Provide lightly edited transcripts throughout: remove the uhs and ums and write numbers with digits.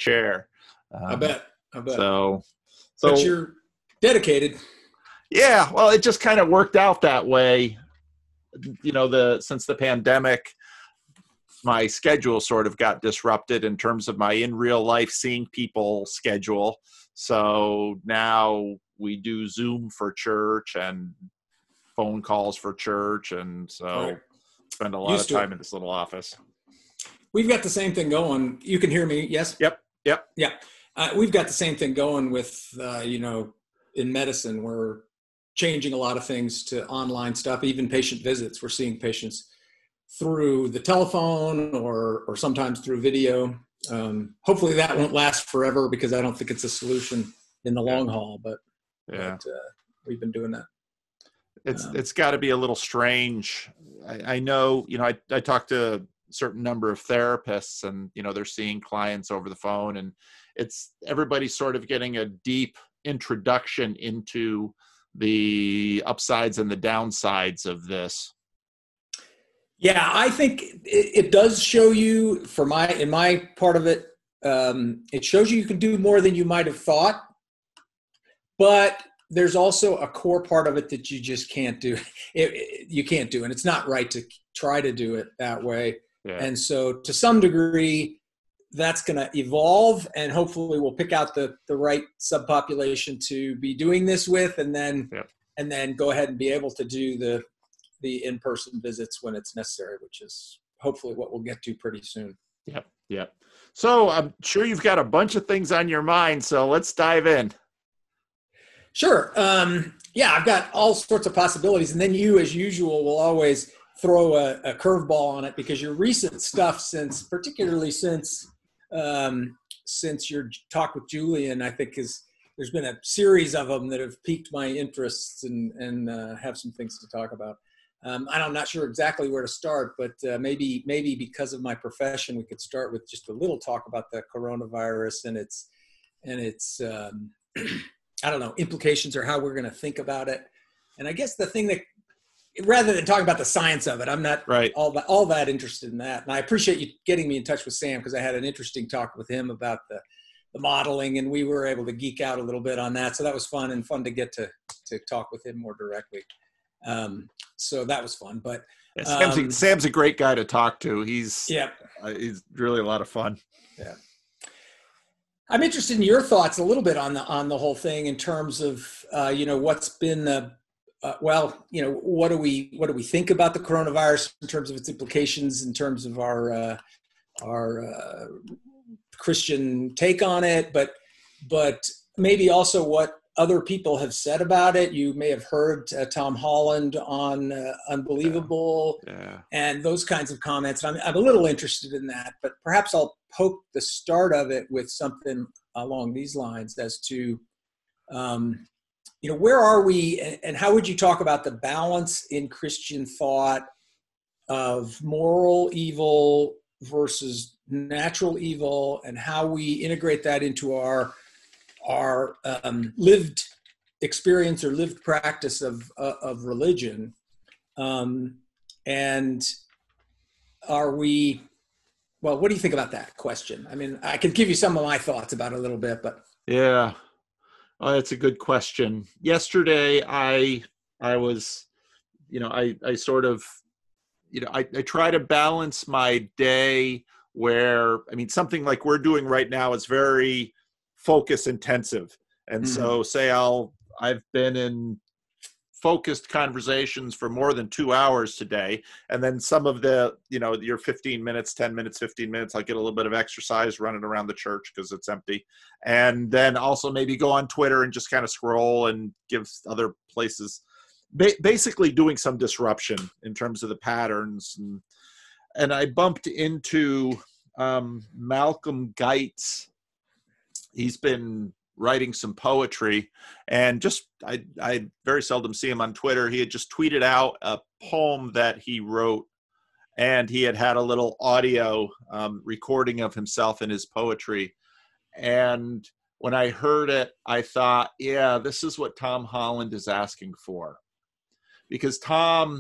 share. I bet. So but you're dedicated. Yeah, well, it just kind of worked out that way. Since the pandemic, my schedule sort of got disrupted in terms of my in real life seeing people schedule. So now we do Zoom for church and phone calls for church. And so spend a lot of time in this little office. We've got the same thing going. You can hear me. Yes. Yep. Yeah. We've got the same thing going with, in medicine, we're changing a lot of things to online stuff, even patient visits. We're seeing patients through the telephone or sometimes through video. Hopefully that won't last forever, because I don't think it's a solution in the long haul, but we've been doing that. It's got to be a little strange. I know, I talk to a certain number of therapists, and, they're seeing clients over the phone, and everybody's sort of getting a deep introduction into the upsides and the downsides of this. Yeah, I think it does show you, in my part of it, it shows you can do more than you might have thought, but there's also a core part of it that you just can't do. You can't do, and it's not right to try to do it that way. Yeah. And so to some degree, that's going to evolve, and hopefully we'll pick out the right subpopulation to be doing this with, and then go ahead and be able to do the in-person visits when it's necessary, which is hopefully what we'll get to pretty soon. Yep. So I'm sure you've got a bunch of things on your mind, so let's dive in. Sure. I've got all sorts of possibilities, and then you, as usual, will always throw a curveball on it, because your recent stuff, particularly since your talk with Julian, I think there's been a series of them that have piqued my interests and have some things to talk about. I'm not sure exactly where to start, but maybe because of my profession, we could start with just a little talk about the coronavirus and its I don't know, implications, or how we're going to think about it. And I guess the thing that, rather than talking about the science of it, I'm not all that interested in that. And I appreciate you getting me in touch with Sam, because I had an interesting talk with him about the modeling, and we were able to geek out a little bit on that. So that was fun to get to talk with him more directly. So that was fun. But Sam's a great guy to talk to. He's really a lot of fun. Yeah. I'm interested in your thoughts a little bit on the whole thing, in terms of what's been what do we think about the coronavirus in terms of its implications, in terms of our Christian take on it, but maybe also what other people have said about it. You may have heard Tom Holland on Unbelievable and those kinds of comments. I'm a little interested in that, but perhaps I'll poke the start of it with something along these lines as to, where are we, and how would you talk about the balance in Christian thought of moral evil versus natural evil, and how we integrate that into our lived experience or lived practice of religion, and are we? Well, what do you think about that question? I mean, I could give you some of my thoughts about it a little bit, but yeah, that's a good question. Yesterday, I was, I sort of, I try to balance my day where, something like we're doing right now is very focus intensive. And so I've been in focused conversations for more than 2 hours today. And then some of the, your 15 minutes, 10 minutes, 15 minutes, I'll get a little bit of exercise running around the church because it's empty. And then also maybe go on Twitter and just kind of scroll and give other places, basically doing some disruption in terms of the patterns. And I bumped into Malcolm Geitz. He's been writing some poetry, and I very seldom see him on Twitter. He had just tweeted out a poem that he wrote, and he had a little audio recording of himself in his poetry. And when I heard it, I thought, yeah, this is what Tom Holland is asking for. Because Tom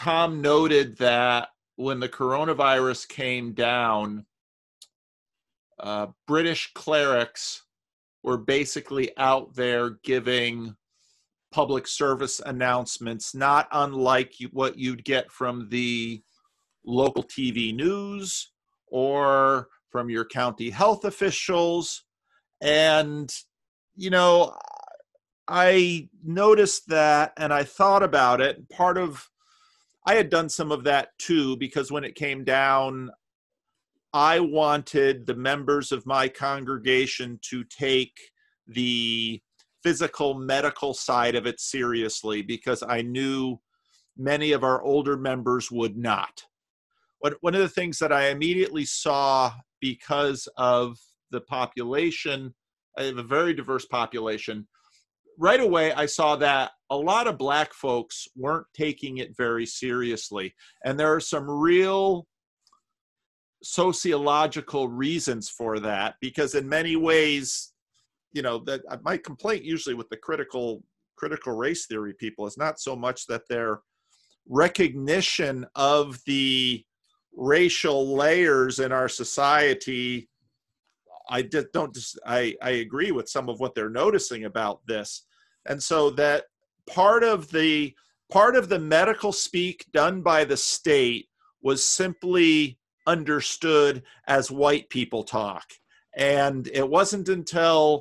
noted that when the coronavirus came down, British clerics were basically out there giving public service announcements, not unlike what you'd get from the local TV news or from your county health officials. And, you know, I noticed that and I thought about it. I had done some of that too, because when it came down, I wanted the members of my congregation to take the physical medical side of it seriously, because I knew many of our older members would not. One of the things that I immediately saw, because of the population, I have a very diverse population, right away I saw that a lot of Black folks weren't taking it very seriously. And there are some real sociological reasons for that, because in many ways, you know, that my complaint usually with the critical race theory people is not so much that their recognition of the racial layers in our society. I agree with some of what they're noticing about this. And so that part of the medical speak done by the state was simply understood as white people talk. And it wasn't until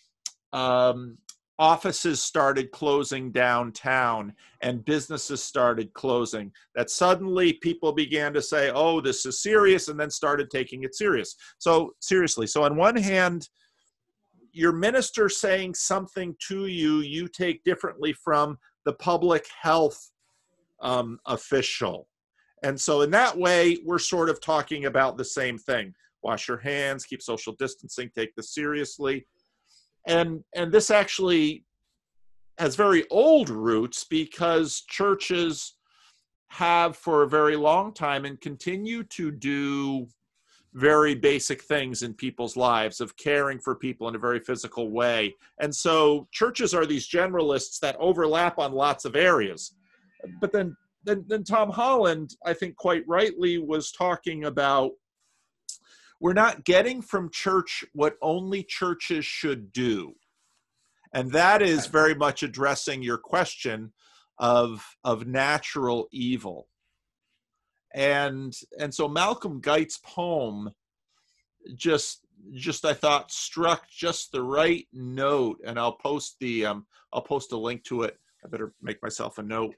offices started closing downtown and businesses started closing that suddenly people began to say, oh, this is serious, and then started taking it seriously. So on one hand, your minister saying something to you, you take differently from the public health official. And so in that way, we're sort of talking about the same thing. Wash your hands, keep social distancing, take this seriously. And this actually has very old roots, because churches have for a very long time and continue to do very basic things in people's lives of caring for people in a very physical way. And so churches are these generalists that overlap on lots of areas. But then Tom Holland, I think quite rightly, was talking about, we're not getting from church what only churches should do. And that is very much addressing your question of natural evil. And so Malcolm Geit's poem just I thought struck just the right note. And I'll post a link to it. I better make myself a note.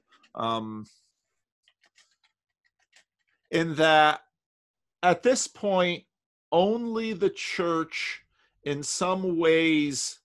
In that, at this point, only the church in some ways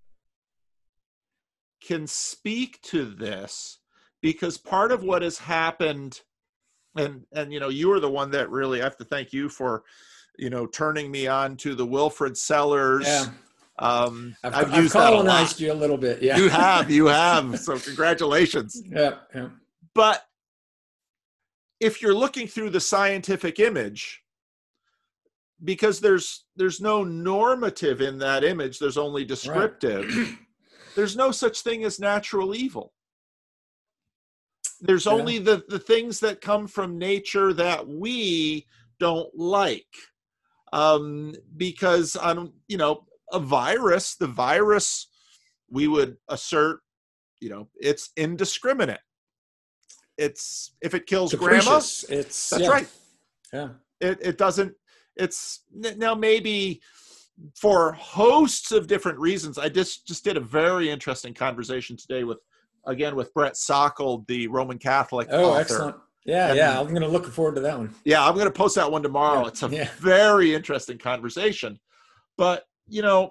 can speak to this, because part of what has happened, and you know, you were the one that really, I have to thank you for, you know, turning me on to the Wilfrid Sellers. Yeah. I've colonized used that a lot. you a little bit. Yeah. You have. So congratulations. Yeah. But if you're looking through the scientific image, because there's no normative in that image, there's only descriptive. Right. There's no such thing as natural evil. There's only the things that come from nature that we don't like. Because you know, the virus, we would assert, you know, it's indiscriminate. It's, if it kills capricious. Grandma, that's right. Yeah. It doesn't, it's now maybe for hosts of different reasons. I just did a very interesting conversation today with Brett Sockel, the Roman Catholic author. Excellent. Yeah. I'm going to look forward to that one. Yeah, I'm going to post that one tomorrow. It's a very interesting conversation. But, you know,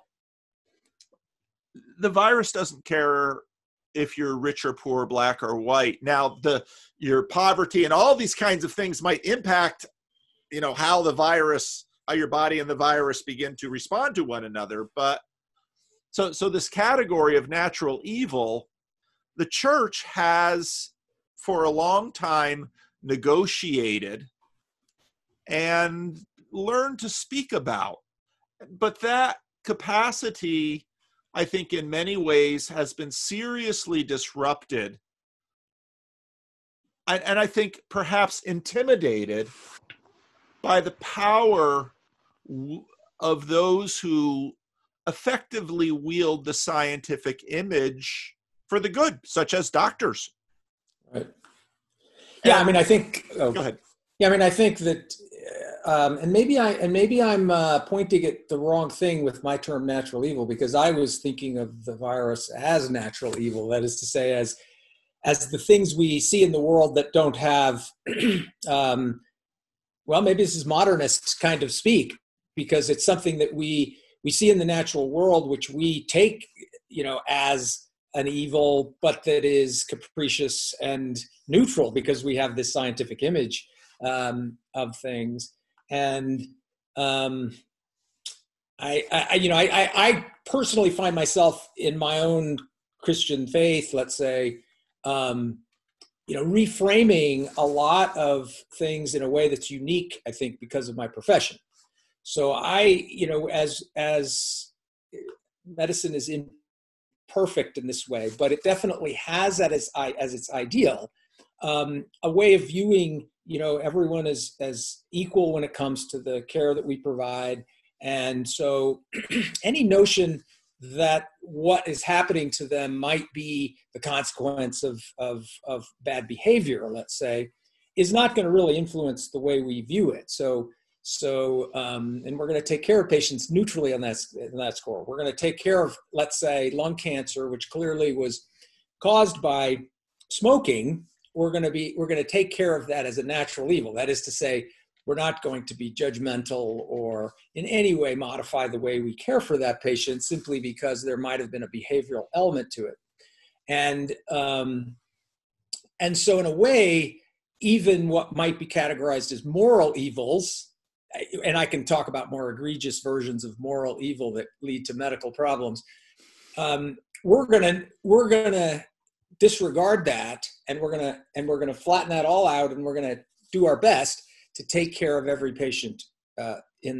the virus doesn't care if you're rich or poor, black or white. Now, your poverty and all these kinds of things might impact, you know, how your body and the virus begin to respond to one another. But so this category of natural evil, the church has for a long time negotiated and learned to speak about. But that capacity, I think, in many ways has been seriously disrupted. And I think perhaps intimidated by the power of those who effectively wield the scientific image for the good, such as doctors. Right. Yeah, I mean, I think. Go ahead. Yeah, I mean, I think that, and maybe I'm pointing at the wrong thing with my term "natural evil," because I was thinking of the virus as natural evil. That is to say, as the things we see in the world that don't have, well, maybe this is modernist kind of speak, because it's something that we see in the natural world, which we take, as an evil, but that is capricious and neutral because we have this scientific image of things. And I personally find myself in my own Christian faith, let's say, reframing a lot of things in a way that's unique, I think, because of my profession. So as medicine is imperfect in this way, but it definitely has that as its ideal, a way of viewing, everyone as equal when it comes to the care that we provide. And so any notion that what is happening to them might be the consequence of bad behavior, let's say, is not going to really influence the way we view it. So and we're going to take care of patients neutrally on that score. We're going to take care of, let's say, lung cancer, which clearly was caused by smoking. We're going to take care of that as a natural evil. That is to say, we're not going to be judgmental or in any way modify the way we care for that patient simply because there might have been a behavioral element to it. And so in a way, even what might be categorized as moral evils, and I can talk about more egregious versions of moral evil that lead to medical problems, we're gonna disregard that, and we're gonna flatten that all out, and we're gonna do our best to take care of every patient in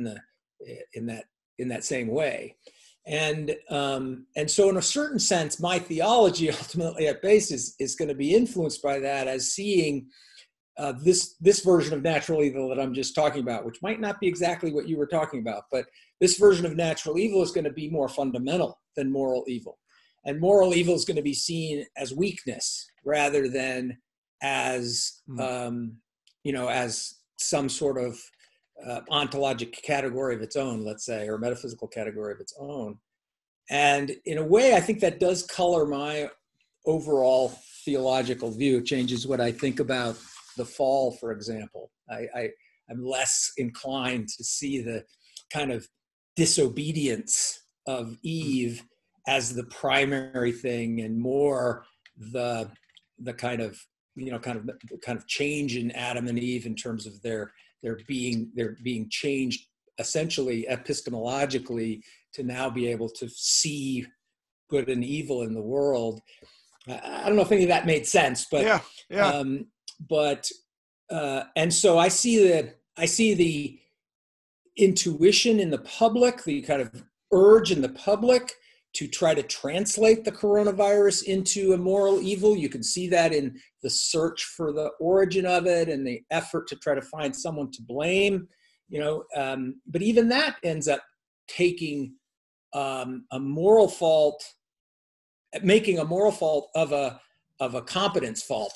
that same way. And so in a certain sense, my theology ultimately at base is going to be influenced by that, as seeing this version of natural evil that I'm just talking about, which might not be exactly what you were talking about, but this version of natural evil is going to be more fundamental than moral evil. And moral evil is going to be seen as weakness rather than as, as some sort of ontologic category of its own, let's say, or metaphysical category of its own. And in a way, I think that does color my overall theological view. It changes what I think about the fall, for example. I'm less inclined to see the kind of disobedience of Eve as the primary thing, and more the kind of change in Adam and Eve in terms of their being changed essentially epistemologically to now be able to see good and evil in the world. I don't know if any of that made sense, but yeah. And so I see the intuition in the public, the kind of urge in the public to try to translate the coronavirus into a moral evil. You can see that in the search for the origin of it and the effort to try to find someone to blame, but even that ends up taking a moral fault, making a moral fault of a competence fault,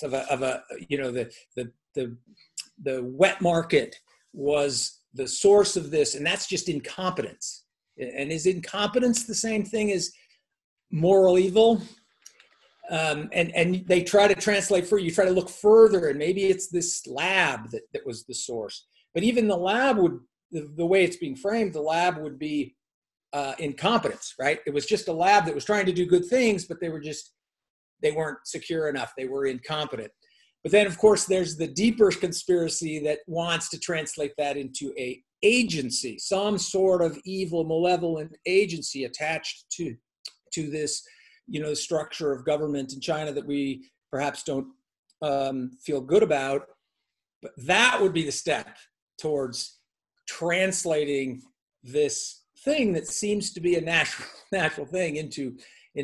the wet market was the source of this, and that's just incompetence. And is incompetence the same thing as moral evil? And they try to translate for you, try to look further, and maybe it's this lab that was the source. But even the lab the way it's being framed, the lab would be incompetence, right? It was just a lab that was trying to do good things, but they weren't secure enough. They were incompetent. But then, of course, there's the deeper conspiracy that wants to translate that into a agency, some sort of evil, malevolent agency attached to this, structure of government in China that we perhaps don't feel good about. But that would be the step towards translating this thing that seems to be a natural thing into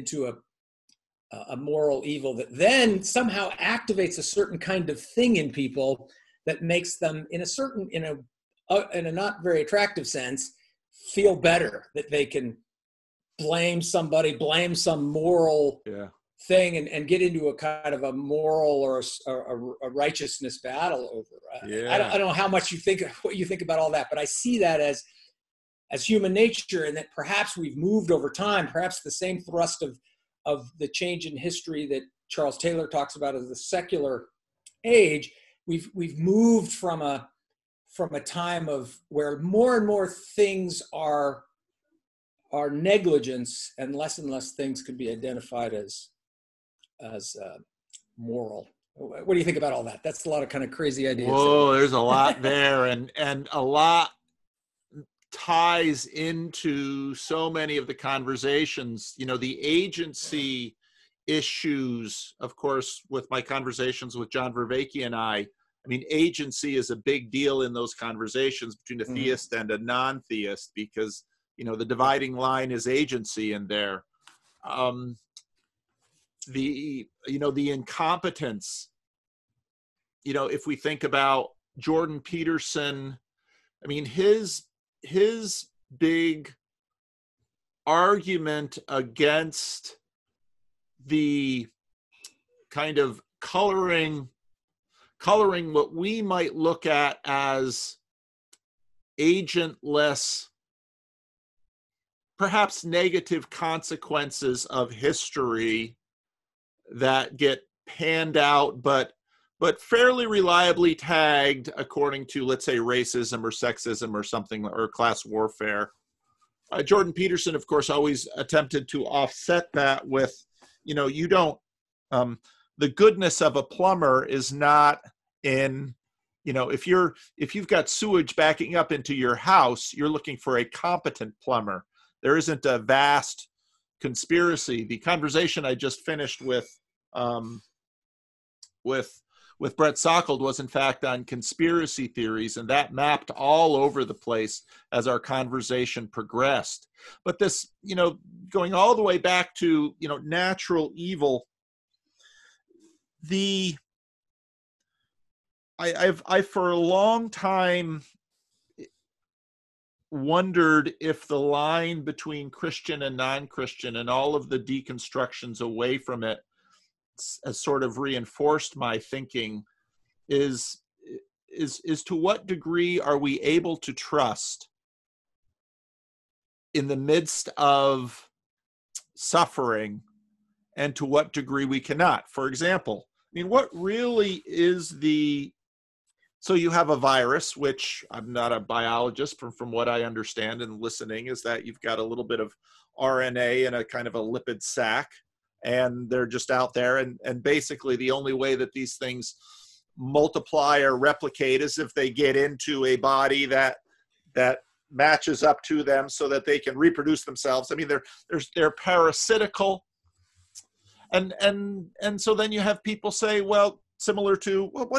a moral evil that then somehow activates a certain kind of thing in people that makes them, in a not very attractive sense, feel better, that they can blame somebody, blame some moral thing, and get into a kind of a moral or a righteousness battle over. I don't know how much what you think about all that, but I see that as human nature, and that perhaps we've moved over time. Perhaps the same thrust of the change in history that Charles Taylor talks about as the secular age. We've moved from a time of where more and more things are negligence, and less things could be identified as moral. What do you think about all that? That's a lot of kind of crazy ideas. Whoa, there's a lot there, and a lot ties into so many of the conversations. The agency issues, of course, with my conversations with John Vervaeke and I mean, agency is a big deal in those conversations between a theist and a non-theist, because, the dividing line is agency in there. The incompetence, if we think about Jordan Peterson, I mean, his big argument against the kind of coloring what we might look at as agentless, perhaps negative consequences of history that get panned out, but fairly reliably tagged according to, let's say, racism or sexism or something, or class warfare. Jordan Peterson, of course, always attempted to offset that with, you don't, the goodness of a plumber is not in, if you've got sewage backing up into your house, you're looking for a competent plumber. There isn't a vast conspiracy. The conversation I just finished with Brett Sockold was in fact on conspiracy theories, and that mapped all over the place as our conversation progressed. But this, going all the way back to, natural evil, I for a long time wondered if the line between Christian and non-Christian and all of the deconstructions away from it has sort of reinforced my thinking is to what degree are we able to trust in the midst of suffering, and to what degree we cannot. For example, I mean, what really is so you have a virus, which I'm not a biologist, from what I understand and listening, is that you've got a little bit of RNA in a kind of a lipid sac, and they're just out there. And basically the only way that these things multiply or replicate is if they get into a body that matches up to them so that they can reproduce themselves. I mean, they're parasitical. And so then you have people say, well, similar to, well,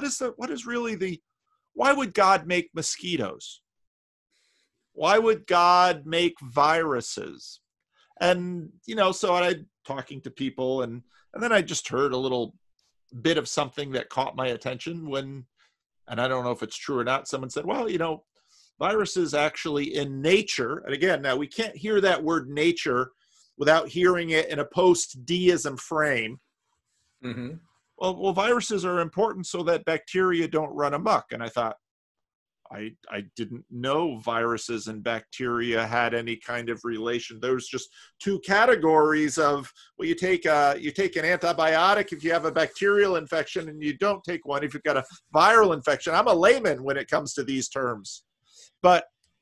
why would God make mosquitoes? Why would God make viruses? And, so I talking to people, and then I just heard a little bit of something that caught my attention and I don't know if it's true or not, someone said, well, viruses actually in nature, and again, now we can't hear that word nature without hearing it in a post-deism frame. Mm-hmm. Well, viruses are important so that bacteria don't run amok. And I thought, I didn't know viruses and bacteria had any kind of relation. There's just two categories of, well, you take an antibiotic if you have a bacterial infection, and you don't take one if you've got a viral infection. I'm a layman when it comes to these terms. But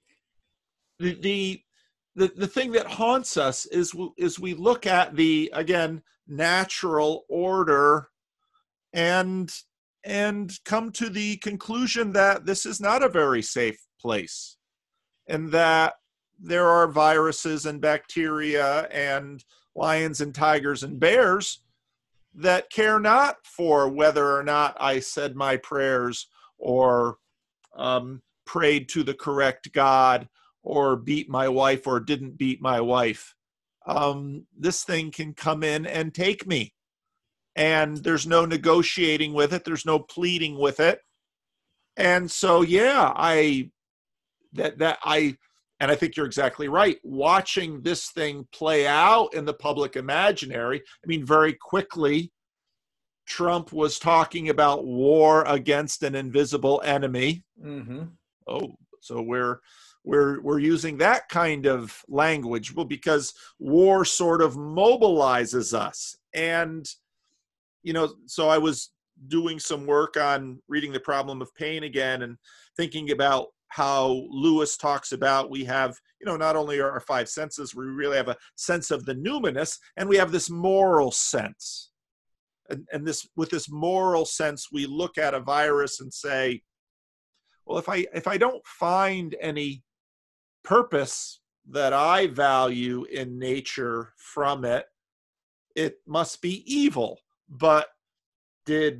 the thing that haunts us is we look at the, again, natural order and come to the conclusion that this is not a very safe place, and that there are viruses and bacteria and lions and tigers and bears that care not for whether or not I said my prayers or prayed to the correct God or beat my wife or didn't beat my wife. This thing can come in and take me. And there's no negotiating with it. There's no pleading with it. And so, yeah, I And I think you're exactly right. Watching this thing play out in the public imaginary, I mean, very quickly, Trump was talking about war against an invisible enemy. Mm-hmm. Oh, so we're using that kind of language. Well, because war sort of mobilizes us. And, so I was doing some work on reading The Problem of Pain again and thinking about how Lewis talks about we have, not only our five senses, we really have a sense of the numinous, and we have this moral sense. And with this moral sense, we look at a virus and say, well, if I don't find any purpose that I value in nature from it, it must be evil. But does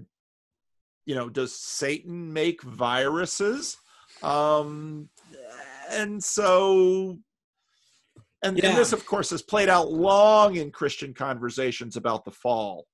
Satan make viruses? And this, of course, is played out long in Christian conversations about the fall.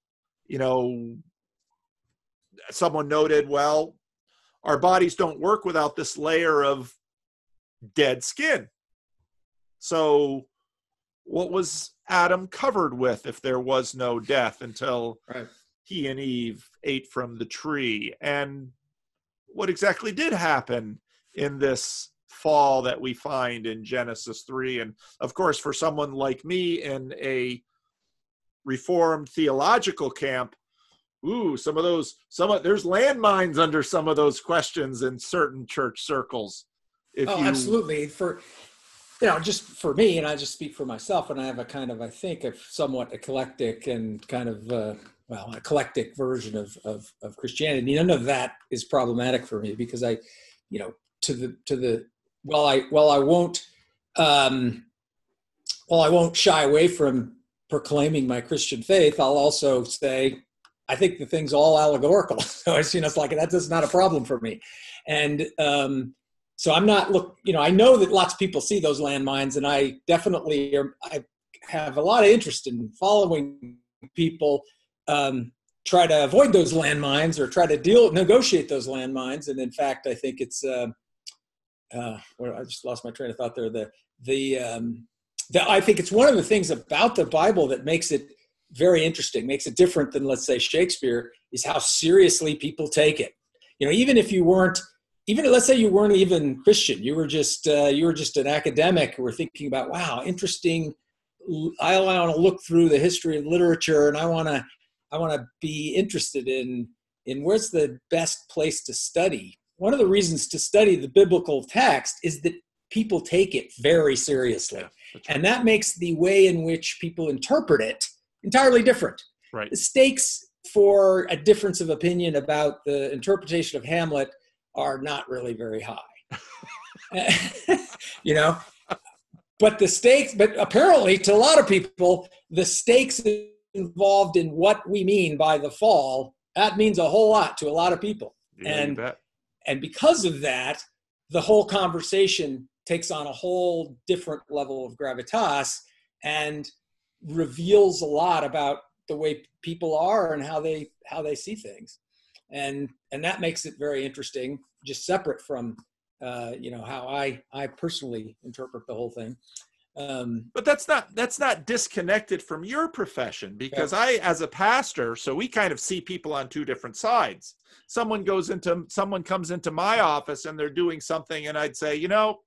Someone noted, well, our bodies don't work without this layer of dead skin. So what was Adam covered with if there was no death until he and Eve ate from the tree? And what exactly did happen in this fall that we find in Genesis 3? And of course, for someone like me in a Reformed theological camp, there's landmines under some of those questions in certain church circles. Absolutely. Just for me, and I just speak for myself, and I have a kind of, I think, a somewhat eclectic and kind of, a eclectic version of Christianity. None of that is problematic for me because I won't shy away from proclaiming my Christian faith, I'll also say, I think the thing's all allegorical. So it's like, that's not a problem for me. And so I'm not, I know that lots of people see those landmines, and I definitely I have a lot of interest in following people try to avoid those landmines or try to negotiate those landmines. And in fact, I think it's, I just lost my train of thought there. I think it's one of the things about the Bible that makes it very interesting, makes it different than, let's say, Shakespeare, is how seriously people take it. Even if you weren't, let's say you weren't even Christian, you were just an academic who were thinking about, wow, interesting. I want to look through the history of literature, and I want to be interested in where's the best place to study. One of the reasons to study the biblical text is that people take it very seriously. Yeah, right. And that makes the way in which people interpret it entirely different. Right. The stakes for a difference of opinion about the interpretation of Hamlet are not really very high. But apparently to a lot of people, the stakes involved in what we mean by the fall, that means a whole lot to a lot of people. Yeah, and because of that, the whole conversation takes on a whole different level of gravitas and reveals a lot about the way people are and how they see things. And that makes it very interesting, just separate from how I personally interpret the whole thing. But that's not disconnected from your profession, because I, as a pastor, so we kind of see people on two different sides. Someone comes into my office and they're doing something, and I'd say,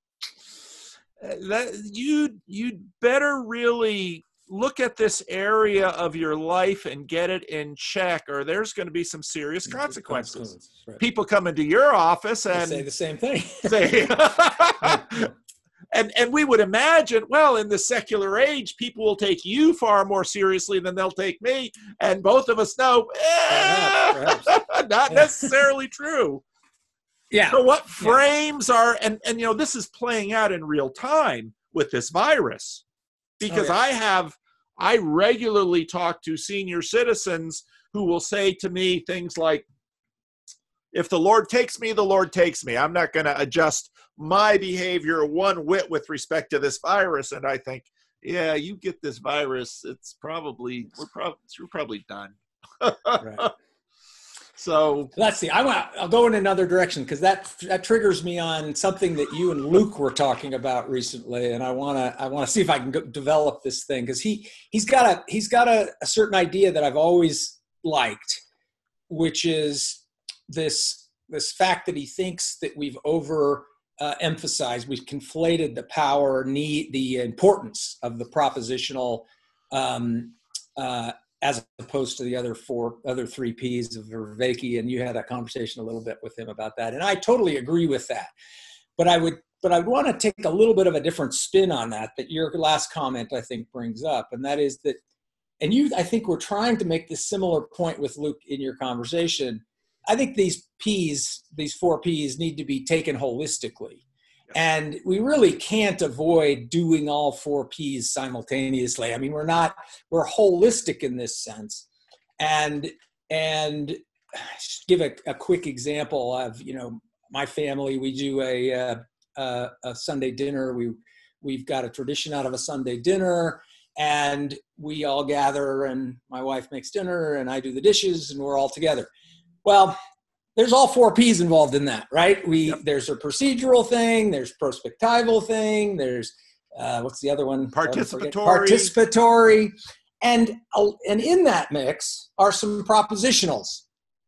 that you'd better really look at this area of your life and get it in check, or there's going to be some serious consequences. Right. People come into your office and say the same thing. And we would imagine, well, in the secular age, people will take you far more seriously than they'll take me. And both of us know, perhaps. Not necessarily true. Yeah. So what frames are, and this is playing out in real time with this virus, because I regularly talk to senior citizens who will say to me things like, if the Lord takes me, the Lord takes me. I'm not going to adjust my behavior one whit with respect to this virus. And I think, yeah, you get this virus, we're probably done. Right. So let's see. I'll go in another direction because that triggers me on something that you and Luke were talking about recently, and I want to see if I can develop this thing because he's got a certain idea that I've always liked, which is this fact that he thinks that we've emphasized, we've conflated the power, the importance of the propositional as opposed to the other three P's of Vervaeke, and you had a conversation a little bit with him about that. And I totally agree with that. But I would want to take a little bit of a different spin on that your last comment, I think, brings up. And that is that, and I think we're trying to make this similar point with Luke in your conversation. I think these four P's need to be taken holistically. And we really can't avoid doing all four P's simultaneously. I mean, we're holistic in this sense. And just give a quick example of, my family, we do a Sunday dinner. We've got a tradition out of a Sunday dinner, and we all gather, and my wife makes dinner and I do the dishes, and we're all together. Well, there's all four P's involved in that, right? There's a procedural thing, there's prospectival thing, there's what's the other one? Participatory. And in that mix are some propositionals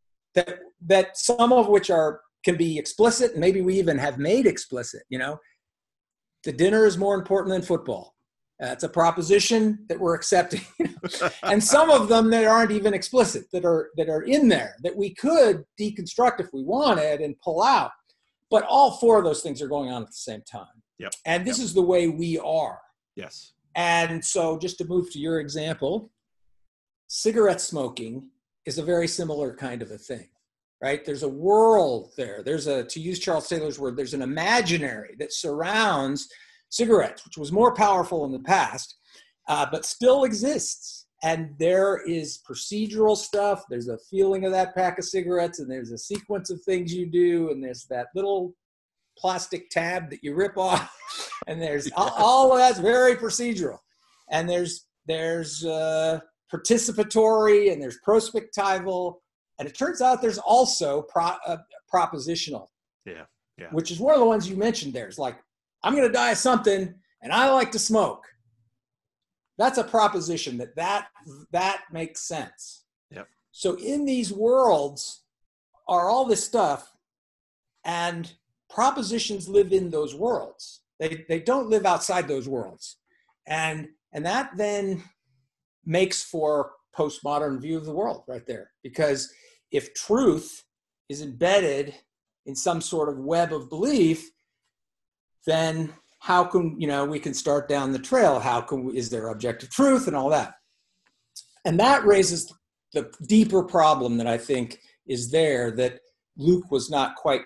that some of which can be explicit, and maybe we even have made explicit, The dinner is more important than football. That's a proposition that we're accepting. And some of them that aren't even explicit, that are in there, that we could deconstruct if we wanted and pull out. But all four of those things are going on at the same time. Yep. And this is the way we are. Yes. And so just to move to your example, cigarette smoking is a very similar kind of a thing, right? There's a world there. To use Charles Taylor's word, there's an imaginary that surrounds cigarettes, which was more powerful in the past, but still exists. And there is procedural stuff. There's a feeling of that pack of cigarettes, and there's a sequence of things you do, and there's that little plastic tab that you rip off, and there's all of that's very procedural. And there's participatory, and there's prospectival, and it turns out there's also propositional. Yeah. Which is one of the ones you mentioned there. It's like, I'm going to die of something, and I like to smoke. That's a proposition that makes sense. Yep. So in these worlds are all this stuff, and propositions live in those worlds. They don't live outside those worlds. And that then makes for postmodern view of the world right there. Because if truth is embedded in some sort of web of belief, then how can, we can start down the trail? Is there objective truth and all that? And that raises the deeper problem that I think is there that Luke was not quite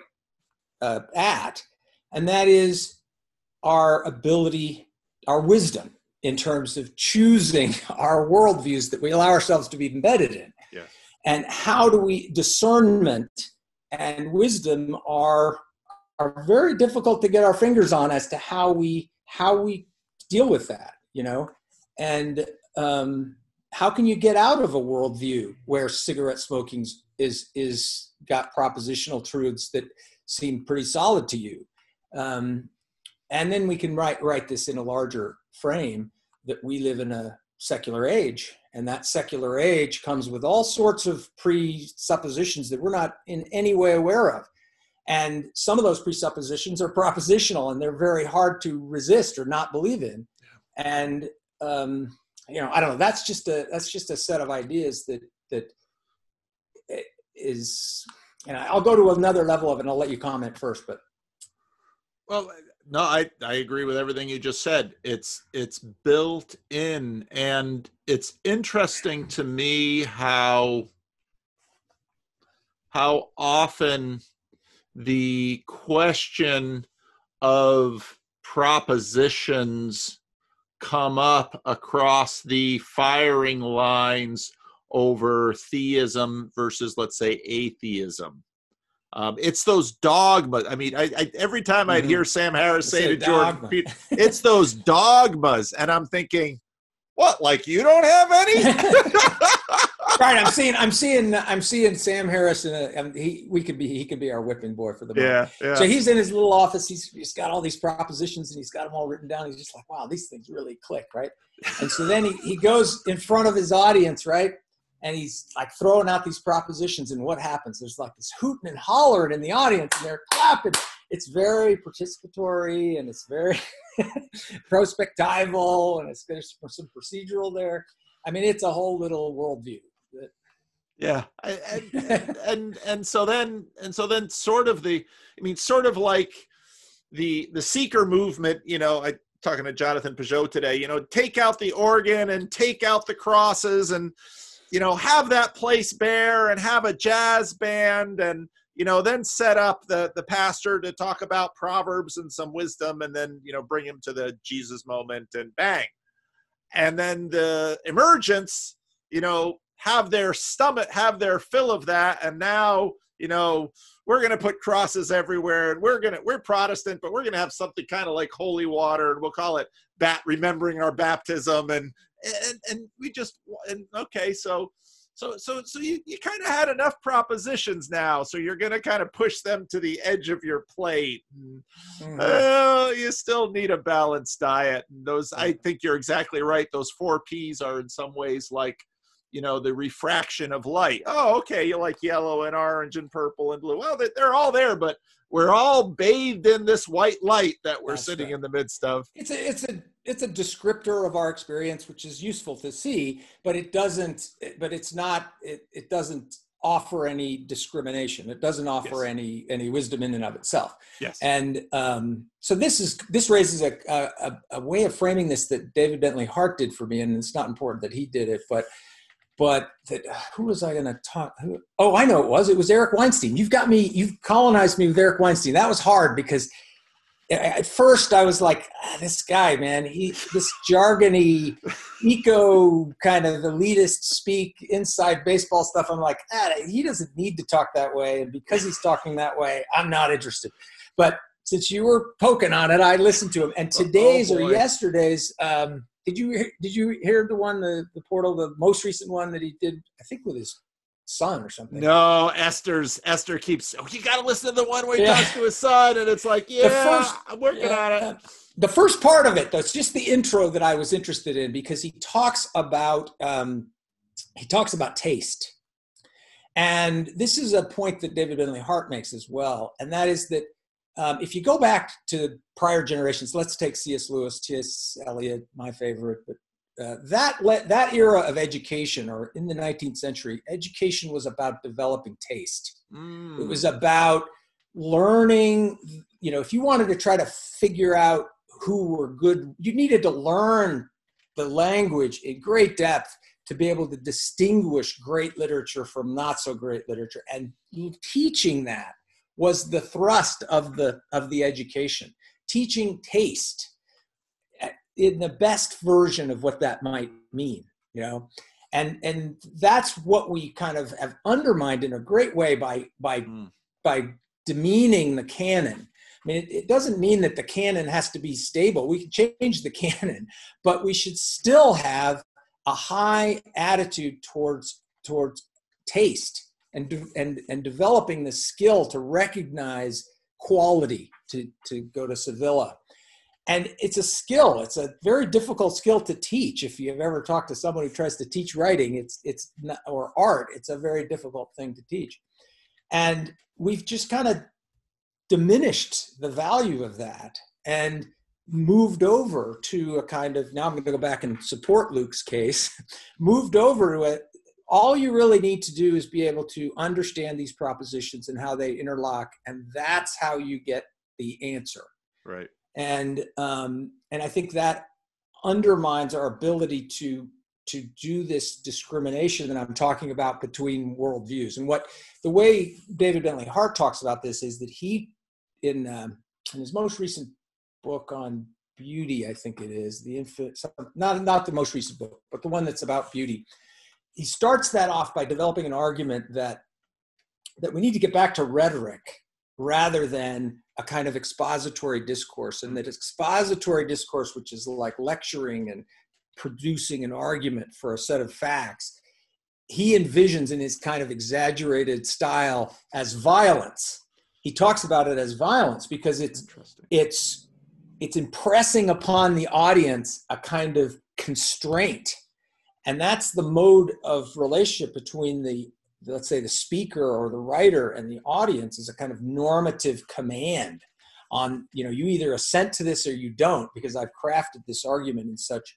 at, and that is our ability, our wisdom in terms of choosing our worldviews that we allow ourselves to be embedded in. Yeah. And how do discernment and wisdom are very difficult to get our fingers on as to how we deal with that, and how can you get out of a worldview where cigarette smoking is got propositional truths that seem pretty solid to you, and then we can write this in a larger frame that we live in a secular age, and that secular age comes with all sorts of presuppositions that we're not in any way aware of. And some of those presuppositions are propositional, and they're very hard to resist or not believe in. And I don't know. That's just a set of ideas that is. And I'll go to another level of it, and I'll let you comment first. But no, I agree with everything you just said. It's built in, and it's interesting to me how often the question of propositions come up across the firing lines over theism versus, let's say, atheism. It's those dogmas. I mean, I every time I'd hear Sam Harris say to Jordan Peterson, it's those dogmas. And I'm thinking, what, like you don't have any? Right, I'm seeing Sam Harris, and he could be our whipping boy for the moment. Yeah. So he's in his little office. He's got all these propositions, and he's got them all written down. He's just like, wow, these things really click, right? And so then he goes in front of his audience, right? And he's like throwing out these propositions, and what happens? There's like this hooting and hollering in the audience, and they're clapping. It's very participatory, and it's very prospectival, and there's some procedural there. I mean, it's a whole little worldview. Yeah, and so then sort of like the seeker movement. I talking to Jonathan Peugeot today. Take out the organ and take out the crosses, and have that place bare, and have a jazz band, and then set up the pastor to talk about Proverbs and some wisdom, and then bring him to the Jesus moment, and bang, and then the emergence, have their fill of that, and now we're going to put crosses everywhere, and we're Protestant, but we're going to have something kind of like holy water, and we'll call it remembering our baptism, and we just, and okay, so you kind of had enough propositions now, so you're going to kind of push them to the edge of your plate. You still need a balanced diet, and I think you're exactly right. Those 4 Ps are in some ways like the refraction of light. Oh, okay, you like yellow and orange and purple and blue. Well, they're all there, but we're all bathed in this white light that we're sitting in the midst of. It's a descriptor of our experience, which is useful to see, but it doesn't offer any discrimination. It doesn't offer any wisdom in and of itself. Yes. And so this raises a way of framing this that David Bentley Hart did for me, and it's not important that he did it, but that, who was I going to talk? Oh, I know it was Eric Weinstein. You've colonized me with Eric Weinstein. That was hard because at first I was like, this guy, man, this jargony, eco kind of elitist speak inside baseball stuff. I'm like, he doesn't need to talk that way. And because he's talking that way, I'm not interested. But since you were poking on it, I listened to him. And today's or yesterday's, did you hear the portal, the most recent one that he did, I think with his son or something? No, Esther keeps, you got to listen to the one where he talks to his son, and it's like, I'm working on it. The first part of it, though, it's just the intro that I was interested in, because he talks about taste. And this is a point that David Bentley Hart makes as well, and that is that if you go back to prior generations, let's take C.S. Lewis, T.S. Eliot, my favorite, but that era of education, or in the 19th century, education was about developing taste. It was about learning, if you wanted to try to figure out who were good, you needed to learn the language in great depth to be able to distinguish great literature from not so great literature. And teaching that was the thrust of the education, teaching taste in the best version of what that might mean, and that's what we kind of have undermined in a great way by demeaning the canon. I mean, it doesn't mean that the canon has to be stable. We can change the canon, but we should still have a high attitude towards taste and developing the skill to recognize quality, to go to Sevilla. And it's a skill. It's a very difficult skill to teach. If you've ever talked to someone who tries to teach writing, it's not, or art, it's a very difficult thing to teach. And we've just kind of diminished the value of that and moved over to a kind of, now I'm going to go back and support Luke's case, moved over to it. All you really need to do is be able to understand these propositions and how they interlock, and that's how you get the answer. Right. And I think that undermines our ability to do this discrimination that I'm talking about between worldviews. And the way David Bentley Hart talks about this is that he, in his most recent book on beauty, I think it is, not the most recent book, but the one that's about beauty. He starts that off by developing an argument that we need to get back to rhetoric rather than a kind of expository discourse, and that expository discourse, which is like lecturing and producing an argument for a set of facts, he envisions in his kind of exaggerated style as violence. He talks about it as violence because it's impressing upon the audience a kind of constraint. And that's the mode of relationship between let's say the speaker or the writer and the audience, is a kind of normative command on, you either assent to this or you don't, because I've crafted this argument in such,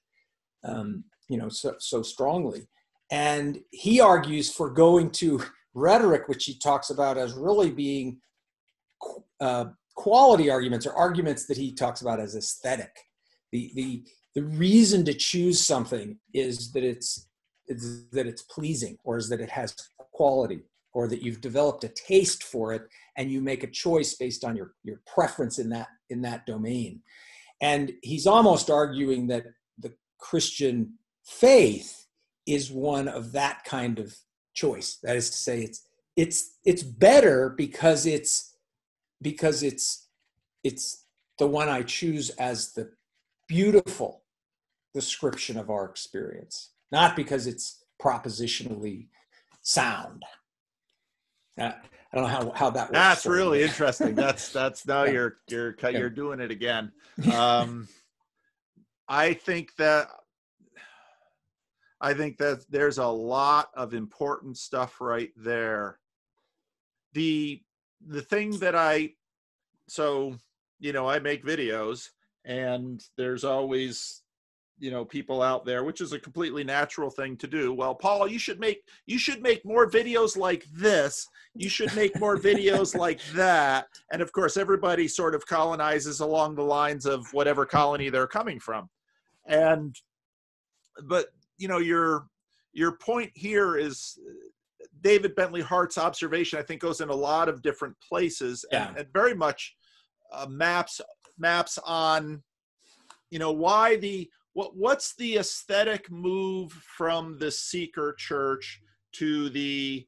so strongly. And he argues for going to rhetoric, which he talks about as really being quality arguments, or arguments that he talks about as aesthetic. The reason to choose something is that it's pleasing, or is that it has quality, or that you've developed a taste for it and you make a choice based on your preference in that domain. And he's almost arguing that the Christian faith is one of that kind of choice. That is to say, it's better because it's the one I choose as the beautiful description of our experience, not because it's propositionally sound. I don't know how that works. That's really interesting. That's now Yeah. you're doing it again. I think that there's a lot of important stuff right there. The thing that I make videos, and there's always, people out there, which is a completely natural thing to do. Well, Paul, you should make more videos like this. You should make more videos like that. And of course, everybody sort of colonizes along the lines of whatever colony they're coming from. But your point here is David Bentley Hart's observation, I think, goes in a lot of different places, and very much maps on, what's the aesthetic move from the seeker church to the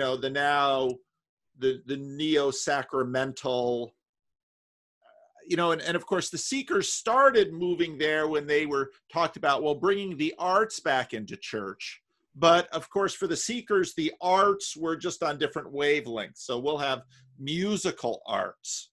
neo-sacramental, and of course the seekers started moving there when they were talked about, bringing the arts back into church. But of course, for the seekers, the arts were just on different wavelengths. So we'll have musical arts.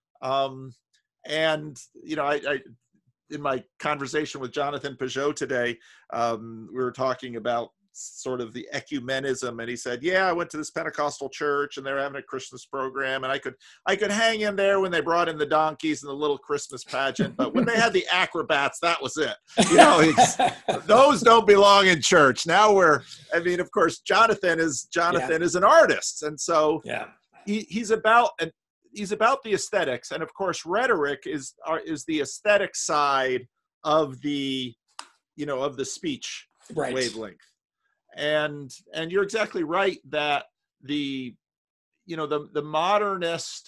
I in my conversation with Jonathan Peugeot today, we were talking about sort of the ecumenism, and he said, I went to this Pentecostal church and they're having a Christmas program, and I could hang in there when they brought in the donkeys and the little Christmas pageant, but when they had the acrobats, that was it. Those don't belong in church. Now of course, Jonathan is an artist, and so he's about the aesthetics, and of course rhetoric is the aesthetic side of the speech wavelength. And you're exactly right that the modernist,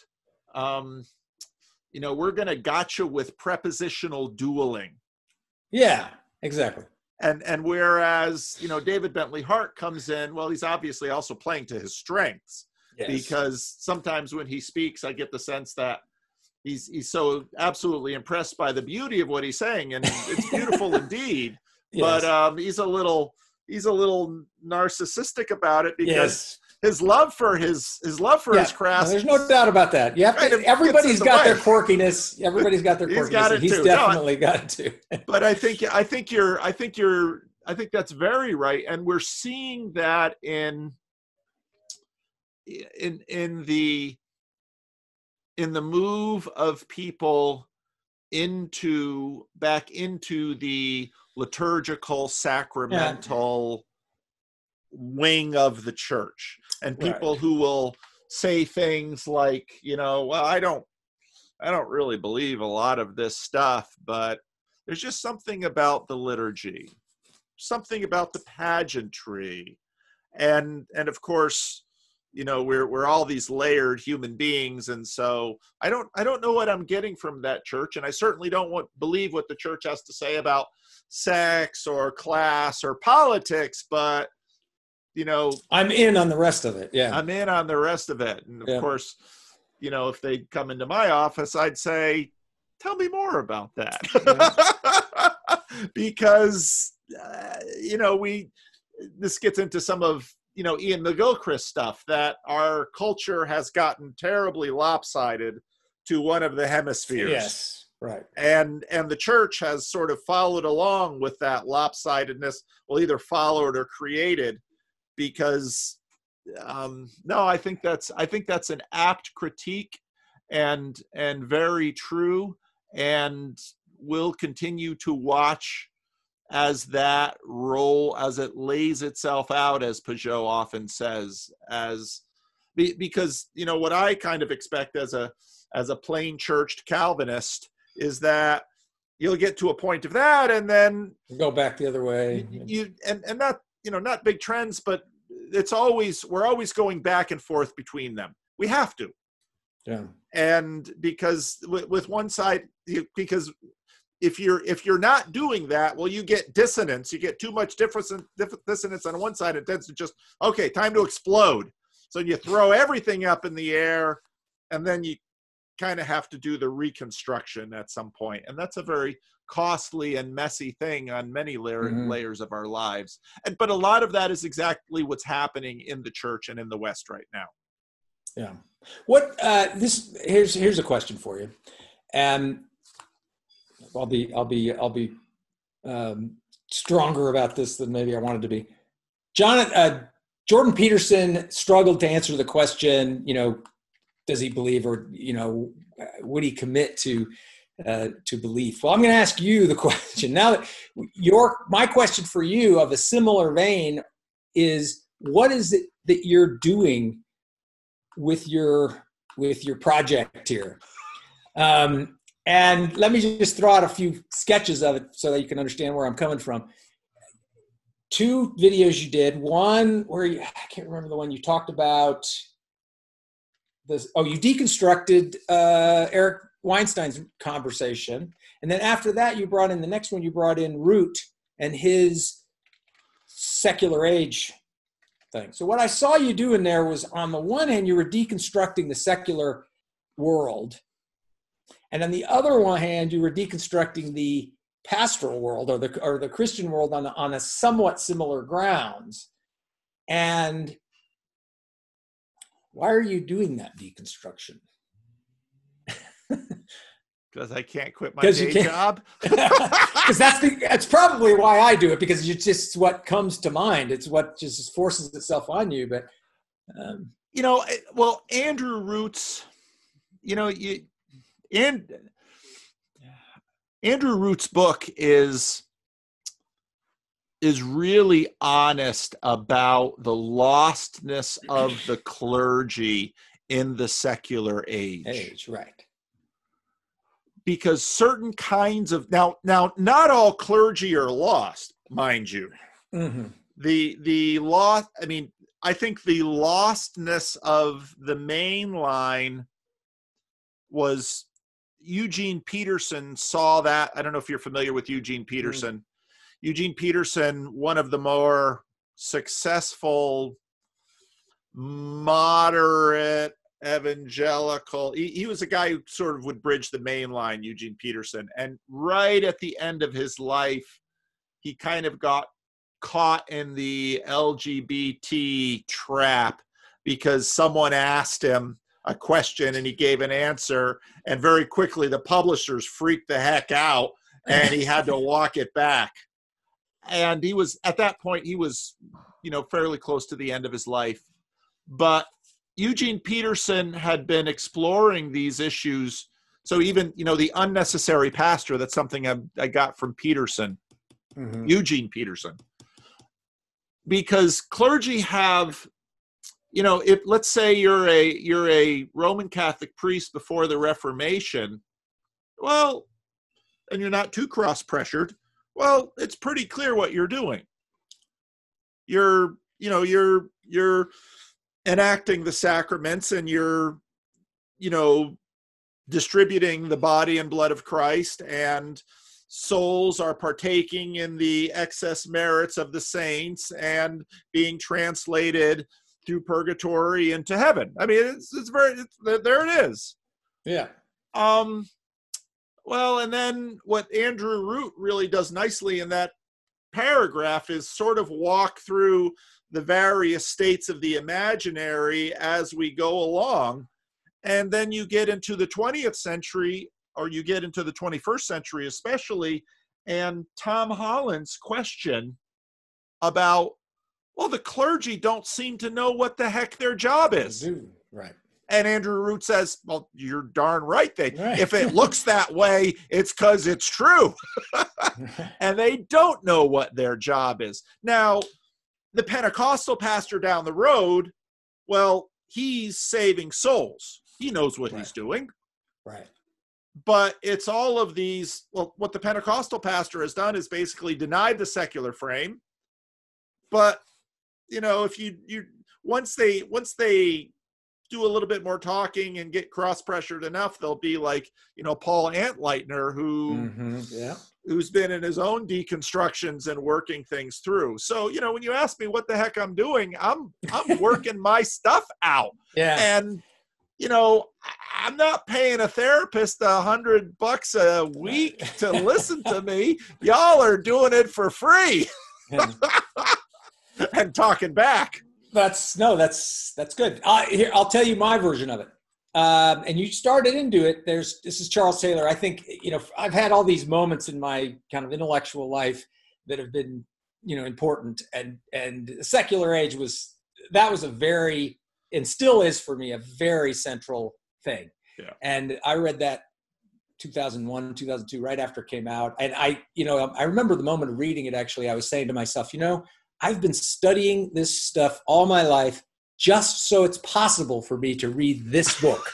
we're going to gotcha with prepositional dueling. Yeah, exactly. And whereas, David Bentley Hart comes in, he's obviously also playing to his strengths. Yes. Because sometimes when he speaks, I get the sense that he's so absolutely impressed by the beauty of what he's saying, and it's beautiful indeed. Yes. But he's a little narcissistic about it, because his love for his craft. No, there's no doubt about that. Everybody's got their quirkiness. Everybody's got their quirkiness. He's definitely got it too. But I think that's very right, and we're seeing that in the move of people back into the liturgical, sacramental wing of the church, and people who will say things like, I don't really believe a lot of this stuff, but there's just something about the liturgy, something about the pageantry, and of course, we're all these layered human beings, and so I don't know what I'm getting from that church, and I certainly don't believe what the church has to say about sex or class or politics, but I'm in on the rest of it. Yeah, I'm in on the rest of it, and of course, if they come into my office, I'd say, tell me more about that, because this gets into some of, Ian McGilchrist stuff, that our culture has gotten terribly lopsided to one of the hemispheres. Yes, right. And the church has sort of followed along with that lopsidedness, well, either followed or created, because no, I think that's an apt critique, and very true, and we'll continue to watch as that role, as it lays itself out, as Peugeot often says, because what I kind of expect as a plain churched Calvinist is that you'll get to a point of that, and then go back the other way. And not, not big trends, but we're always going back and forth between them. We have to. Yeah. And because with one side, because if you're not doing that, well, you get dissonance. You get too much dissonance on one side. It tends to just, okay, time to explode. So you throw everything up in the air, and then you kind of have to do the reconstruction at some point. And that's a very costly and messy thing on many layers of our lives. But a lot of that is exactly what's happening in the church and in the West right now. Yeah. Here's a question for you. And I'll be stronger about this than maybe I wanted to be. Jordan Peterson struggled to answer the question, does he believe, or, would he commit to belief? Well, I'm going to ask you the question now. My question for you, of a similar vein, is what is it that you're doing with your project here? And let me just throw out a few sketches of it so that you can understand where I'm coming from. 2 videos you did. One where I can't remember the one you talked about. You deconstructed Eric Weinstein's conversation. And then after that, you brought in Root and his secular age thing. So what I saw you do in there was, on the one hand, you were deconstructing the secular world. And on the other one hand, you were deconstructing the pastoral world, or the Christian world, on a somewhat similar grounds. And why are you doing that deconstruction? Because I can't quit my day job. Because that's probably why I do it, because it's just what comes to mind. It's what just forces itself on you. But well, Andrew Root's, Andrew Root's book is really honest about the lostness of the clergy in the secular age. Right. Because certain kinds of now not all clergy are lost, mind you. Mm-hmm. The lost, I think the lostness of the main line was Eugene Peterson saw that. I don't know if you're familiar with Eugene Peterson. Mm-hmm. Eugene Peterson, one of the more successful moderate evangelical, he was a guy who sort of would bridge the main line, Eugene Peterson. And right at the end of his life, he kind of got caught in the LGBT trap, because someone asked him a question and he gave an answer, and very quickly the publishers freaked the heck out and he had to walk it back. And he was, at that point, he was, fairly close to the end of his life. But Eugene Peterson had been exploring these issues. So even, the unnecessary pastor, that's something I got from Peterson, mm-hmm. Eugene Peterson. Because clergy have, if let's say you're a Roman Catholic priest before the Reformation, well, and you're not too cross-pressured, well, it's pretty clear what you're doing. You're enacting the sacraments, and you're, distributing the body and blood of Christ, and souls are partaking in the excess merits of the saints and being translated through purgatory into heaven. There it is. Yeah. Well, and then what Andrew Root really does nicely in that paragraph is sort of walk through the various states of the imaginary as we go along. And then you get into the 20th century, or you get into the 21st century especially, and Tom Holland's question about, well, the clergy don't seem to know what the heck their job is. Right. And Andrew Root says, well, you're darn right. Right. If it looks that way, it's because it's true. And they don't know what their job is. Now, the Pentecostal pastor down the road, well, he's saving souls. He knows what he's doing. Right. But it's all of these, well, what the Pentecostal pastor has done is basically denied the secular frame. But, you know, if you once they do a little bit more talking and get cross-pressured enough, they'll be like, you know, Paul Antleitner, who's been in his own deconstructions and working things through. So, you know, when you ask me what the heck I'm doing, I'm working my stuff out. Yeah. And, you know, I'm not paying a therapist $100 a week to listen to me. Y'all are doing it for free. And talking back. That's good. Here, I'll tell you my version of it. And you started into it. This is Charles Taylor. I think, you know, I've had all these moments in my kind of intellectual life that have been, you know, important. And the secular age was a very, and still is for me, a very central thing. Yeah. And I read that 2001, 2002, right after it came out. And I remember the moment of reading it, actually, I was saying to myself, you know, I've been studying this stuff all my life just so it's possible for me to read this book.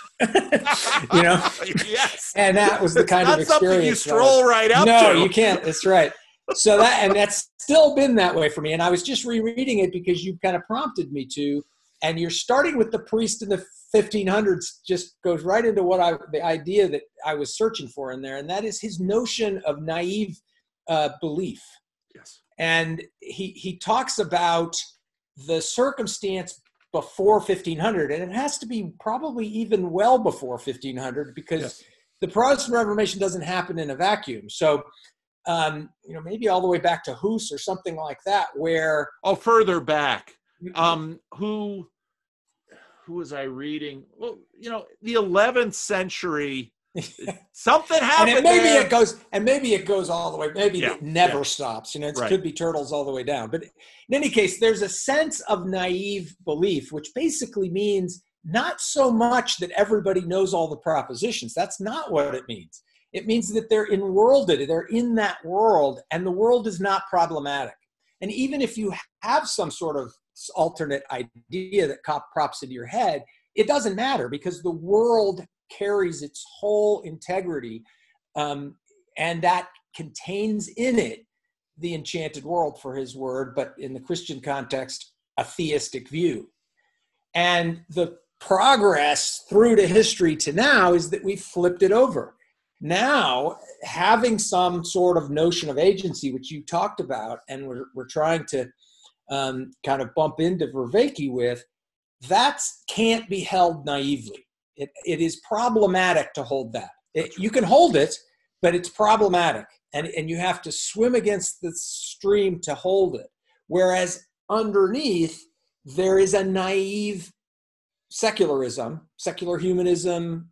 You know? Yes. And that was the kind of experience. Something you stroll right up to. No, you can't. That's right. So that's still been that way for me. And I was just rereading it because you kind of prompted me to. And you're starting with the priest in the 1500s, just goes right into the idea that I was searching for in there. And that is his notion of naive belief. Yes. And he talks about the circumstance before 1500, and it has to be probably even well before 1500 because the Protestant Reformation doesn't happen in a vacuum. So, you know, maybe all the way back to Hus or something like that, where further back. Who was I reading? Well, you know, the 11th century. Something happened. And maybe it goes all the way. Maybe it never stops. You know, it could be turtles all the way down. But in any case, there's a sense of naive belief, which basically means not so much that everybody knows all the propositions. That's not what it means. It means that they're enworlded. They're in that world, and the world is not problematic. And even if you have some sort of alternate idea that props into your head, it doesn't matter because the world carries its whole integrity, and that contains in it the enchanted world, for his word, but in the Christian context, a theistic view. And the progress through to history to now is that we've flipped it over. Now, having some sort of notion of agency, which you talked about, and we're trying to kind of bump into Vervaeke with, that can't be held naively. It is problematic to hold that. You can hold it, but it's problematic. And you have to swim against the stream to hold it. Whereas underneath, there is a naive secularism, secular humanism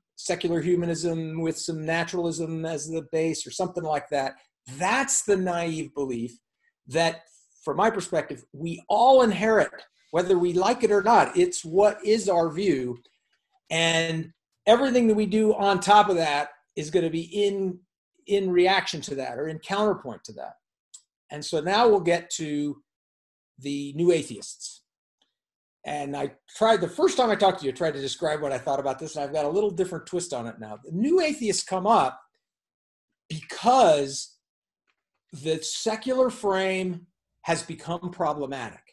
with some naturalism as the base or something like that. That's the naive belief that, from my perspective, we all inherit, whether we like it or not. It's what is our view. And everything that we do on top of that is going to be in reaction to that or in counterpoint to that. And so now we'll get to the new atheists. And the first time I talked to you, I tried to describe what I thought about this, and I've got a little different twist on it now. The new atheists come up because the secular frame has become problematic.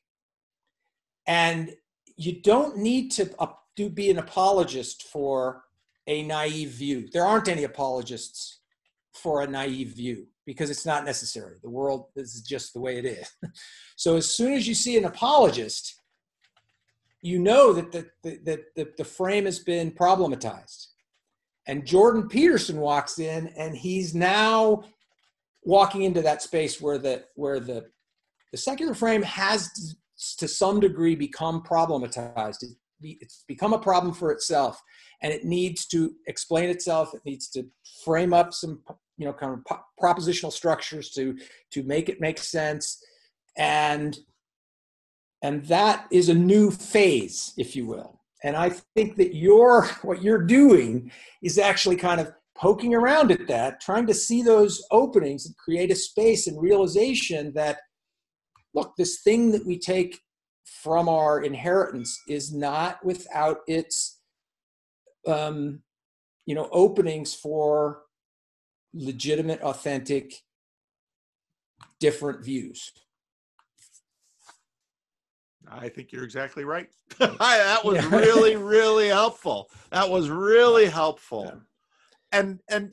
And you don't need to be an apologist for a naive view. There aren't any apologists for a naive view because it's not necessary. The world is just the way it is. So as soon as you see an apologist, you know that the frame has been problematized. And Jordan Peterson walks in, and he's now walking into that space where the The secular frame has to some degree become problematized. It's become a problem for itself, and it needs to explain itself. It needs to frame up some, kind of propositional structures to make it make sense. And that is a new phase, if you will. And I think that what you're doing is actually kind of poking around at that, trying to see those openings and create a space and realization that, look, this thing that we take from our inheritance is not without its, openings for legitimate, authentic, different views. I think you're exactly right. That was really, really helpful. That was really helpful. Yeah. And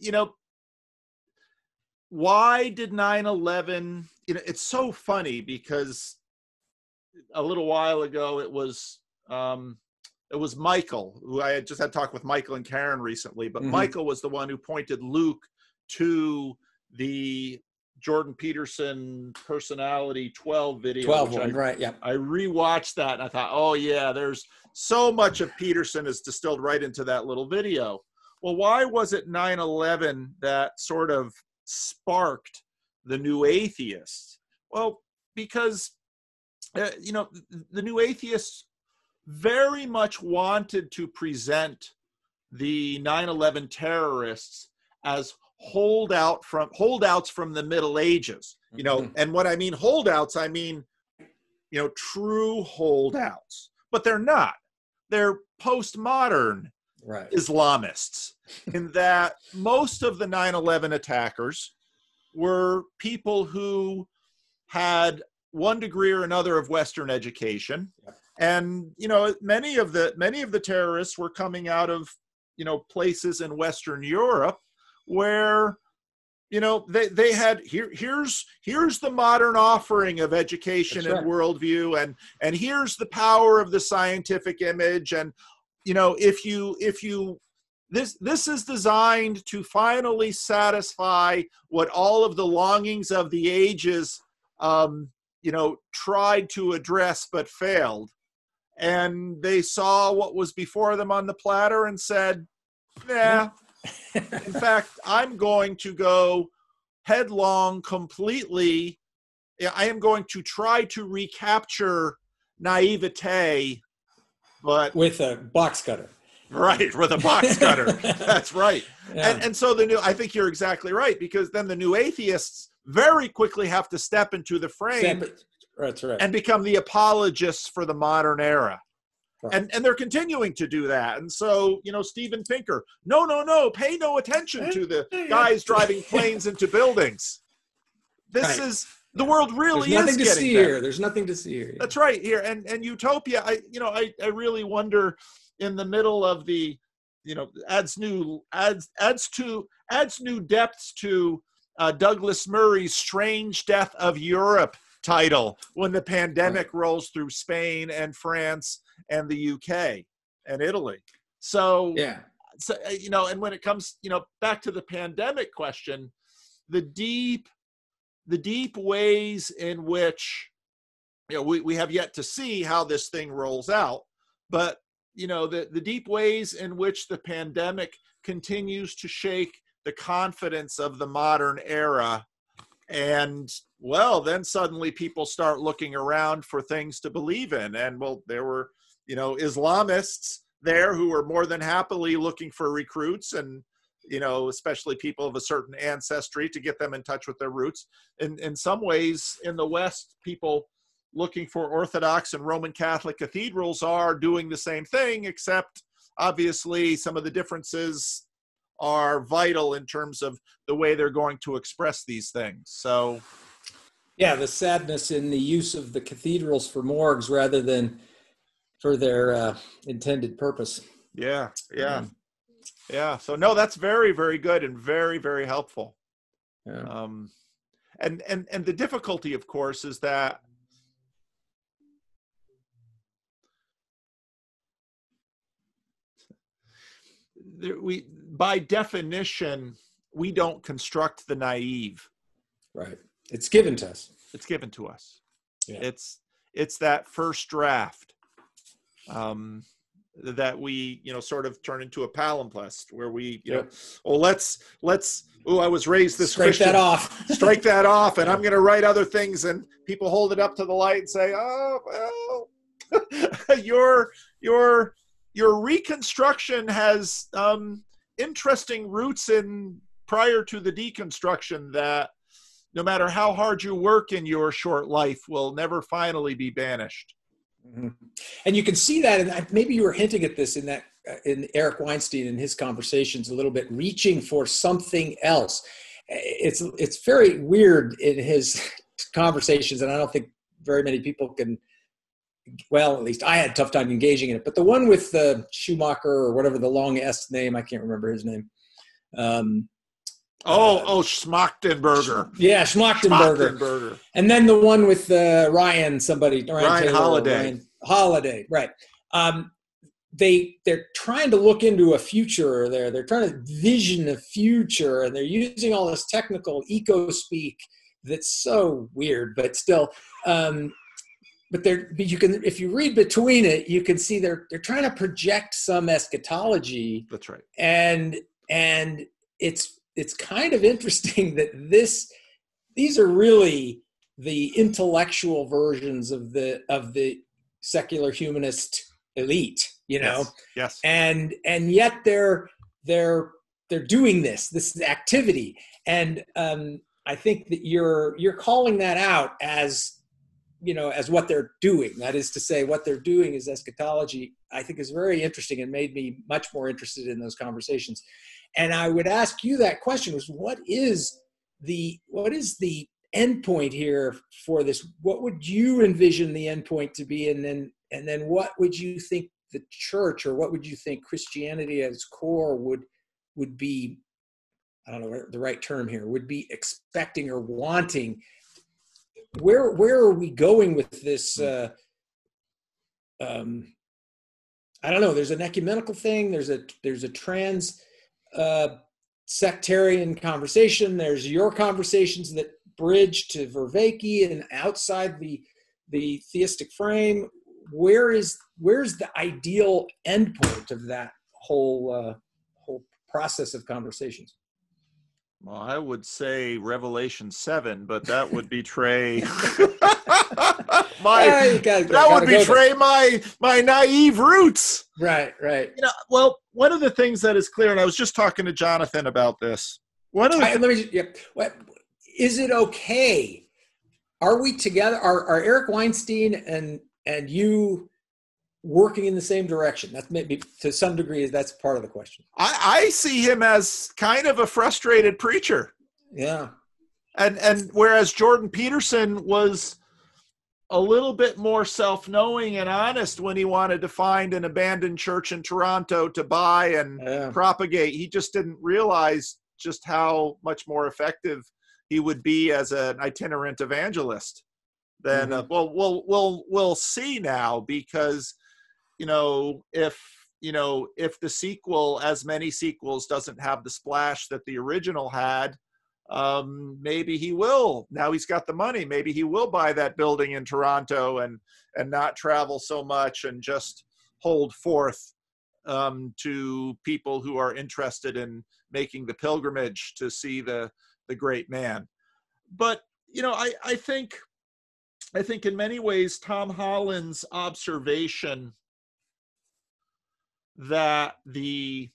why did 9/11, it's so funny because a little while ago it was Michael, who I had just had talk with Michael and Karen recently, but Michael was the one who pointed Luke to the Jordan Peterson Personality 12 video. 12 one, right, yeah. I rewatched that and I thought, oh yeah, there's so much of Peterson is distilled right into that little video. Well, why was it 9/11 that sort of sparked the New Atheists? Well, because, the New Atheists very much wanted to present the 9/11 terrorists as holdouts from the Middle Ages, and what I mean holdouts, I mean, true holdouts, but they're not. They're postmodern Islamists, in that most of the 9/11 attackers were people who had one degree or another of Western education. And, many of the terrorists were coming out of, places in Western Europe where, they had, here's the modern offering of education and worldview, and here's the power of the scientific image. And, this is designed to finally satisfy what all of the longings of the ages, tried to address but failed. And they saw what was before them on the platter and said, nah, in fact, I'm going to go headlong completely. I am going to try to recapture naivete, but with a box cutter. Right, with a box cutter. That's right. Yeah. And so I think you're exactly right, because then the New Atheists very quickly have to step into the frame. That's right. And become the apologists for the modern era. Right. And they're continuing to do that. And so, Steven Pinker, no, pay no attention to the guys driving planes into buildings. This is, the world really is getting to see here. There's nothing to see here. That's right, here. And Utopia, I really wonder, in the middle of the, adds new depths to Douglas Murray's Strange Death of Europe title when the pandemic rolls through Spain and France and the UK and Italy. So, and when it comes, back to the pandemic question, the deep ways in which, we have yet to see how this thing rolls out, but, the deep ways in which the pandemic continues to shake the confidence of the modern era. And, well, then suddenly people start looking around for things to believe in. And, well, there were, Islamists there who were more than happily looking for recruits, and, especially people of a certain ancestry, to get them in touch with their roots. In some ways, in the West, people looking for Orthodox and Roman Catholic cathedrals are doing the same thing, except obviously some of the differences are vital in terms of the way they're going to express these things. So, yeah, the sadness in the use of the cathedrals for morgues rather than for their intended purpose. Yeah. So no, that's very, very good and very, very helpful. Yeah. And the difficulty, of course, is that by definition, we don't construct the naive. Right. It's given to us. It's given to us. Yeah. It's that first draft that we, sort of turn into a palimpsest where we, I was raised this Scrape Christian. that off. Strike that off, and I'm going to write other things, and people hold it up to the light and say, "Oh, well, your reconstruction has interesting roots in prior to the deconstruction that no matter how hard you work in your short life will never finally be banished." Mm-hmm. And you can see that, and maybe you were hinting at this in Eric Weinstein in his conversations a little bit, reaching for something else. It's very weird in his conversations, and I don't think very many people can. Well, at least I had a tough time engaging in it. But the one with Schumacher or whatever the long S name, I can't remember his name. Schmachtenberger. Yeah, Schmachtenberger. And then the one with Ryan Holiday, right. They're trying to look into a future there. They're trying to vision a future, and they're using all this technical eco speak that's so weird, but still. But you can, if you read between it, you can see they're trying to project some eschatology. That's right. And it's kind of interesting that these are really the intellectual versions of the secular humanist elite, Yes. And yet they're doing this activity, and I think that you're calling that out as what they're doing. That is to say, what they're doing is eschatology. I think is very interesting and made me much more interested in those conversations. And I would ask you that question: what is the endpoint here for this? What would you envision the endpoint to be? And then what would you think the church, or what would you think Christianity at its core would be? I don't know the right term here. Would be expecting or wanting. Where are we going with this? I don't know. There's an ecumenical thing. There's a trans sectarian conversation. There's your conversations that bridge to Vervaeke and outside the theistic frame. Where's the ideal endpoint of that whole process of conversations? Well, I would say Revelation 7, but that would betray my naive roots. Right. Well, one of the things that is clear, and I was just talking to Jonathan about this. Is it okay? Are we together? Are Eric Weinstein and you working in the same direction? That's maybe to some degree, that's part of the question. I see him as kind of a frustrated preacher. Yeah. And whereas Jordan Peterson was a little bit more self-knowing and honest when he wanted to find an abandoned church in Toronto to buy and propagate, he just didn't realize just how much more effective he would be as an itinerant evangelist. Then, we'll see now, because if the sequel, as many sequels, doesn't have the splash that the original had, maybe he will. Now he's got the money. Maybe he will buy that building in Toronto and not travel so much and just hold forth to people who are interested in making the pilgrimage to see the great man. But I think in many ways Tom Holland's observation that this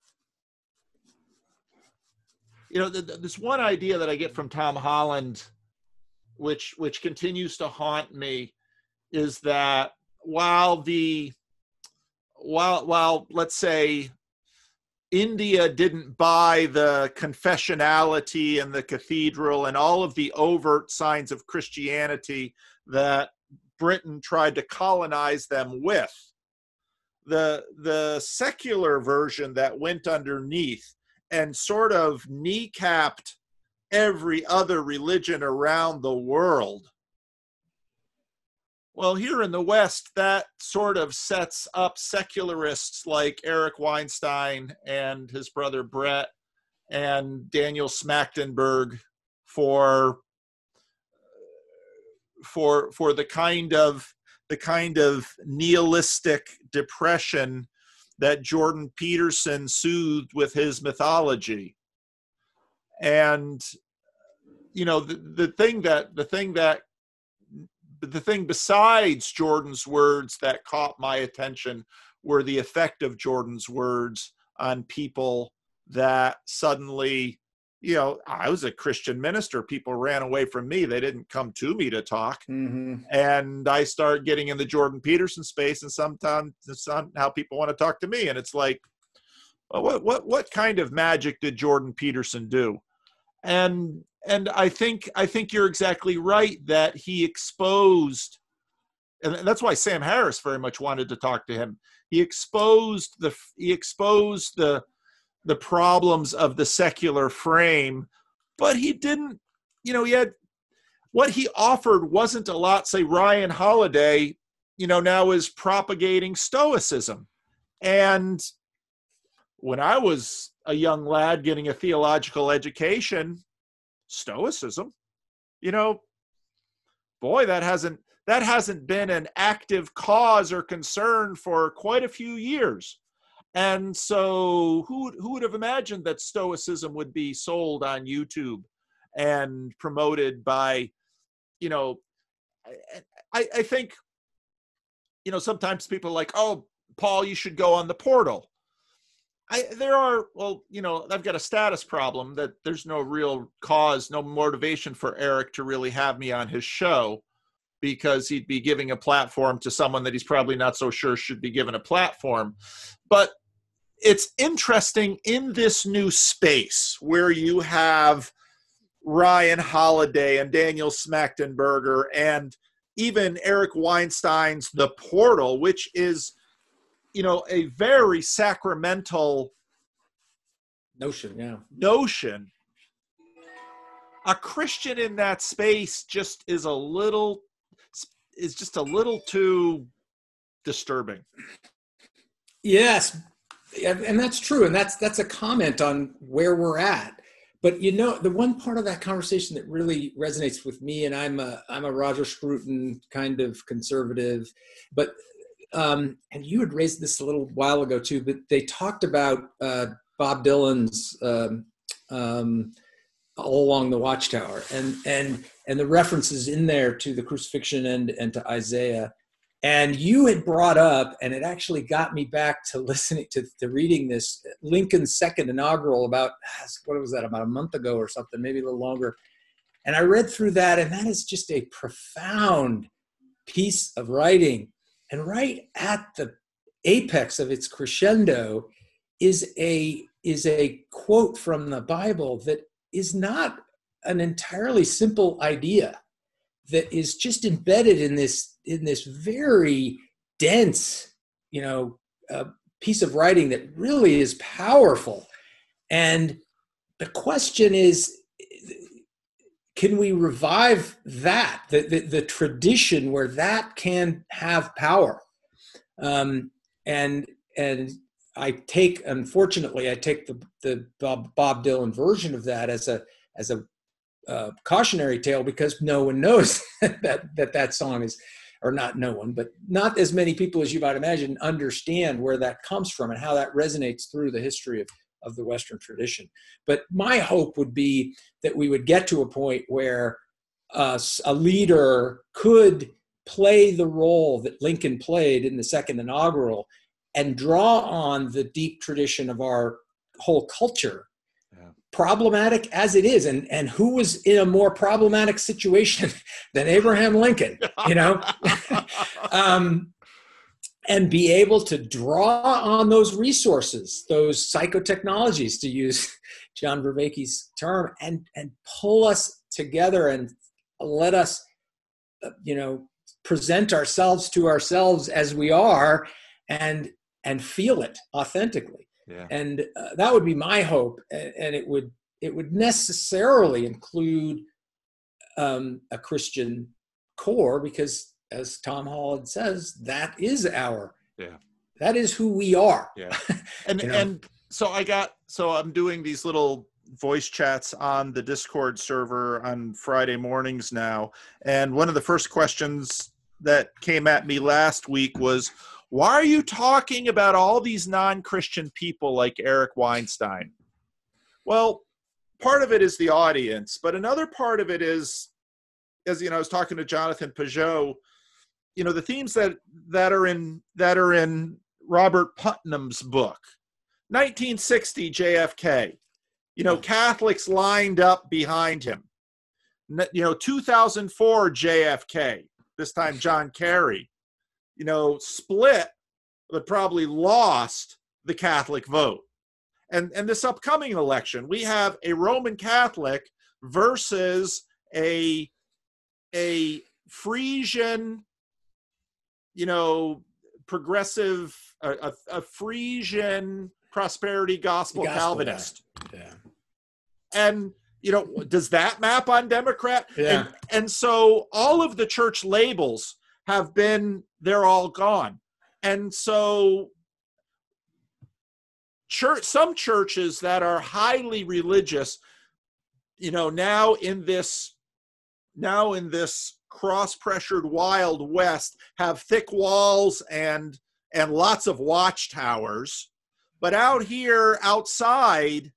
one idea that I get from Tom Holland, which continues to haunt me, is that while let's say India didn't buy the confessionality and the cathedral and all of the overt signs of Christianity that Britain tried to colonize them with, the secular version that went underneath and sort of kneecapped every other religion around the world. Well, here in the West, that sort of sets up secularists like Eric Weinstein and his brother Brett and Daniel Schmachtenberg for for the kind of nihilistic depression that Jordan Peterson soothed with his mythology. And the thing besides Jordan's words that caught my attention were the effect of Jordan's words on people that suddenly, I was a Christian minister. People ran away from me. They didn't come to me to talk. Mm-hmm. And I started getting in the Jordan Peterson space, and sometimes it's not how people want to talk to me. And it's like, well, what kind of magic did Jordan Peterson do? And I think you're exactly right that he exposed, and that's why Sam Harris very much wanted to talk to him. He exposed the problems of the secular frame, but he didn't, he had, what he offered wasn't a lot. Say Ryan Holiday, now is propagating Stoicism. And when I was a young lad getting a theological education, Stoicism, boy, that hasn't been an active cause or concern for quite a few years. And so who would have imagined that Stoicism would be sold on YouTube and promoted by, I think, sometimes people are like, oh, Paul, you should go on the portal. I've got a status problem that there's no real cause, no motivation for Eric to really have me on his show, because he'd be giving a platform to someone that he's probably not so sure should be given a platform. But it's interesting in this new space where you have Ryan Holiday and Daniel Smachtenberger and even Eric Weinstein's The Portal, which is, a very sacramental notion. A Christian in that space just is a little too disturbing. Yes, and that's true, and that's a comment on where we're at. But the one part of that conversation that really resonates with me, and I'm a Roger Scruton kind of conservative, but and you had raised this a little while ago too, but they talked about Bob Dylan's All Along the Watchtower, and the references in there to the crucifixion and to Isaiah. And you had brought up, and it actually got me back to listening to reading this Lincoln's second inaugural about a month ago or something, maybe a little longer. And I read through that, and that is just a profound piece of writing. And right at the apex of its crescendo is a quote from the Bible that is not an entirely simple idea, that is just embedded in this very dense, piece of writing that really is powerful. And the question is, can we revive that, the tradition where that can have power? And unfortunately, I take the Bob Dylan version of that as a cautionary tale, because no one knows that song is, or not no one, but not as many people as you might imagine understand where that comes from and how that resonates through the history of the Western tradition. But my hope would be that we would get to a point where a leader could play the role that Lincoln played in the second inaugural and draw on the deep tradition of our whole culture, problematic as it is. And who was in a more problematic situation than Abraham Lincoln, and be able to draw on those resources, those psychotechnologies, to use John Vervaeke's term, and pull us together and let us, present ourselves to ourselves as we are, and feel it authentically. Yeah. And that would be my hope, and it would necessarily include a Christian core, because, as Tom Holland says, that is who we are. Yeah. And so I'm doing these little voice chats on the Discord server on Friday mornings now. And one of the first questions that came at me last week was, why are you talking about all these non-Christian people like Eric Weinstein? Well, part of it is the audience, but another part of it is, as I was talking to Jonathan Pageau, the themes that are in Robert Putnam's book. 1960 JFK, Catholics lined up behind him. 2004 JFK, this time John Kerry, split, but probably lost the Catholic vote. And this upcoming election, we have a Roman Catholic versus a Frisian, progressive, a Frisian prosperity gospel Calvinist. Yeah. And, does that map on Democrat? Yeah. And so all of the church labels they're all gone. And so some churches that are highly religious, now in this cross-pressured Wild West, have thick walls and lots of watchtowers. But out here outside,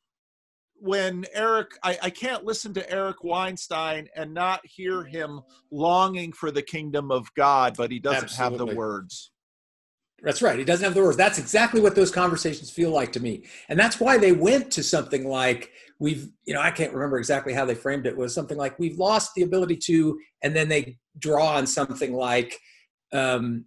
when I can't listen to Eric Weinstein and not hear him longing for the kingdom of God, but he doesn't have the words. That's right. He doesn't have the words. That's exactly what those conversations feel like to me. And that's why they went to something like, I can't remember exactly how they framed it. It was something like, we've lost the ability to, and then they draw on something like Bob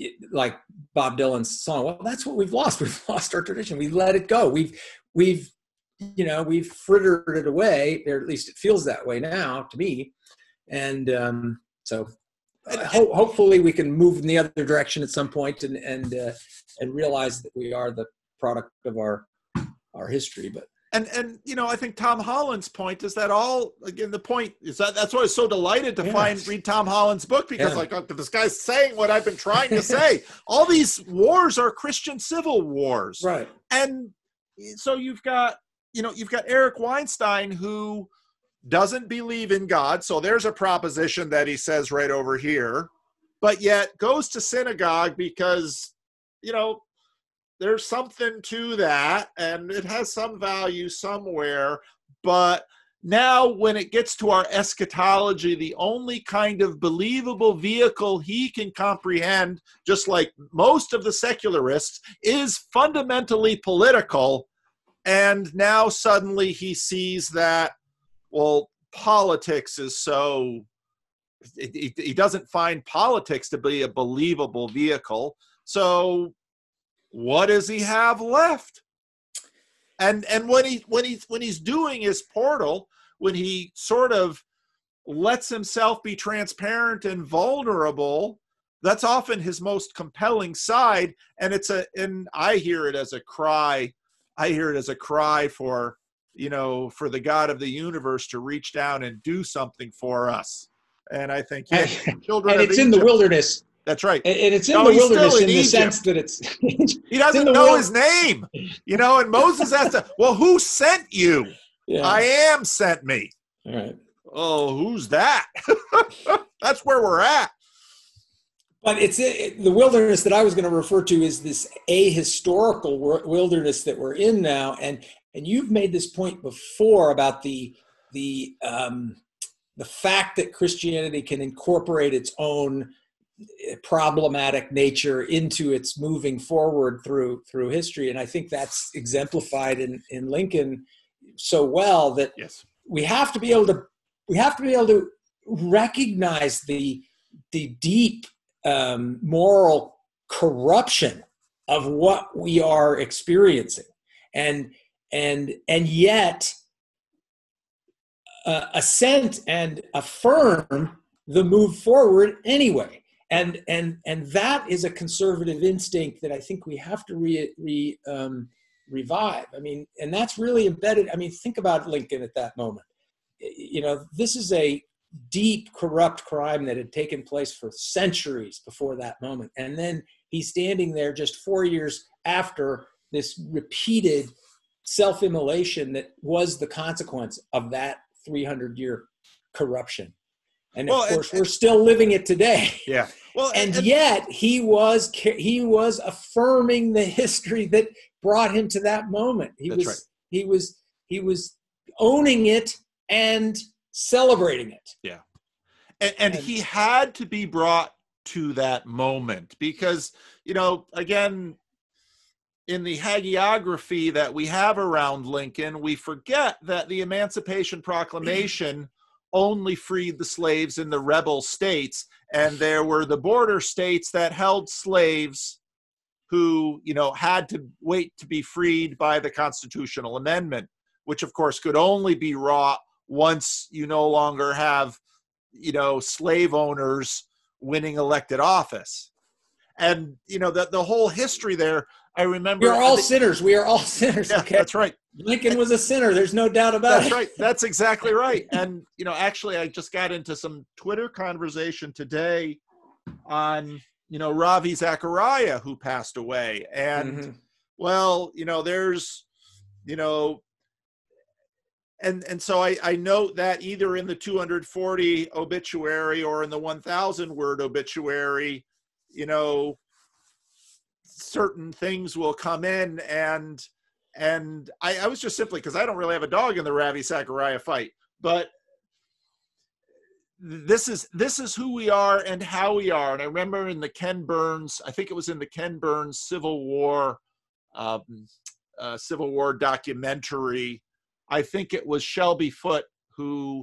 Dylan's song. Well, that's what we've lost. We've lost our tradition. We let it go. We've frittered it away, or at least it feels that way now to me. And hopefully we can move in the other direction at some point and realize that we are the product of our history. But I think Tom Holland's point is that the point is that's why I was so delighted to read Tom Holland's book, because this guy's saying what I've been trying to say. All these wars are Christian civil wars. Right. And so you've got Eric Weinstein, who doesn't believe in God. So there's a proposition that he says right over here, but yet goes to synagogue because, there's something to that and it has some value somewhere. But now when it gets to our eschatology, the only kind of believable vehicle he can comprehend, just like most of the secularists, is fundamentally political. And now suddenly he sees that, well, politics is so, he doesn't find politics to be a believable vehicle. So what does he have left? And when he's doing his portal, when he sort of lets himself be transparent and vulnerable, that's often his most compelling side. And I hear it as a cry. I hear it as a cry for the God of the universe to reach down and do something for us. And I think children and it's in the wilderness. That's right. And it's in the wilderness in the sense that it's he doesn't know his name. And Moses has to, well, who sent you? Yeah. I am sent me. All right. Oh, who's that? That's where we're at. But the wilderness that I was going to refer to is this ahistorical wilderness that we're in now. And you've made this point before about the fact that Christianity can incorporate its own problematic nature into its moving forward through history. And I think that's exemplified in Lincoln so well that we have to be able to recognize the deep moral corruption of what we are experiencing, and yet assent and affirm the move forward anyway. And that is a conservative instinct that I think we have to revive. I mean, and that's really embedded. I mean, think about Lincoln at that moment. This is a deep, corrupt crime that had taken place for centuries before that moment. And then he's standing there just 4 years after this repeated self-immolation that was the consequence of that 300-year corruption. And of course, we're still living it today. Yeah. Well, and yet he was affirming the history that brought him to that moment. He was owning it and celebrating it. Yeah. And he had to be brought to that moment because, again, in the hagiography that we have around Lincoln, we forget that the Emancipation Proclamation only freed the slaves in the rebel states, and there were the border states that held slaves who, had to wait to be freed by the constitutional amendment, which of course could only be wrought once you no longer have, slave owners winning elected office. And, the whole history there, I remember. We are all sinners. We are all sinners. Yeah, okay? That's right. Lincoln was a sinner. There's no doubt about it. That's right. That's exactly right. And, actually, I just got into some Twitter conversation today on, Ravi Zachariah, who passed away. And, well, there's, and so I note that either in the 240 obituary or in the 1,000 word obituary, certain things will come in, and I was just simply, because I don't really have a dog in the Ravi Zachariah fight, but this is who we are and how we are. And I remember in the Ken Burns, I think it was in the Ken Burns Civil War documentary, I think it was Shelby Foote who,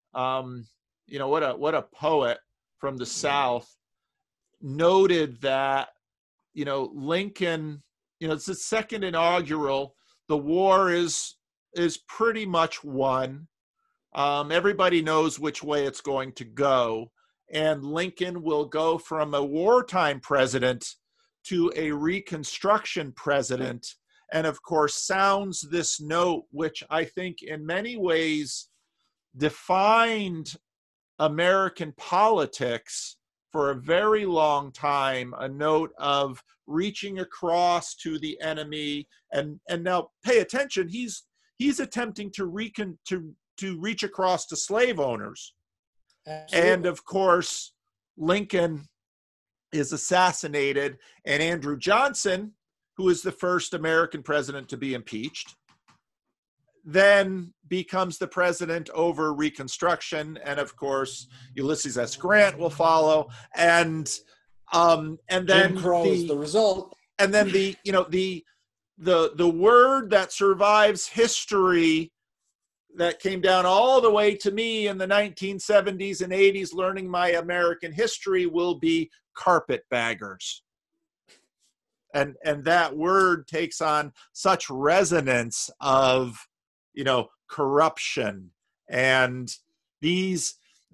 what a poet from the South, noted that, Lincoln, it's the second inaugural. The war is pretty much won. Everybody knows which way it's going to go. And Lincoln will go from a wartime president to a Reconstruction president. And of course, sounds this note, which I think in many ways defined American politics for a very long time, a note of reaching across to the enemy. And now pay attention, he's attempting to reach across to slave owners. Absolutely. And of course, Lincoln is assassinated, and Andrew Johnson, who is the first American president to be impeached, then becomes the president over Reconstruction. And of course, Ulysses S. Grant will follow. And then Jim Crow is the result. And then the word that survives history that came down all the way to me in the 1970s and 80s, learning my American history, will be carpetbaggers. And that word takes on such resonance of, corruption. And these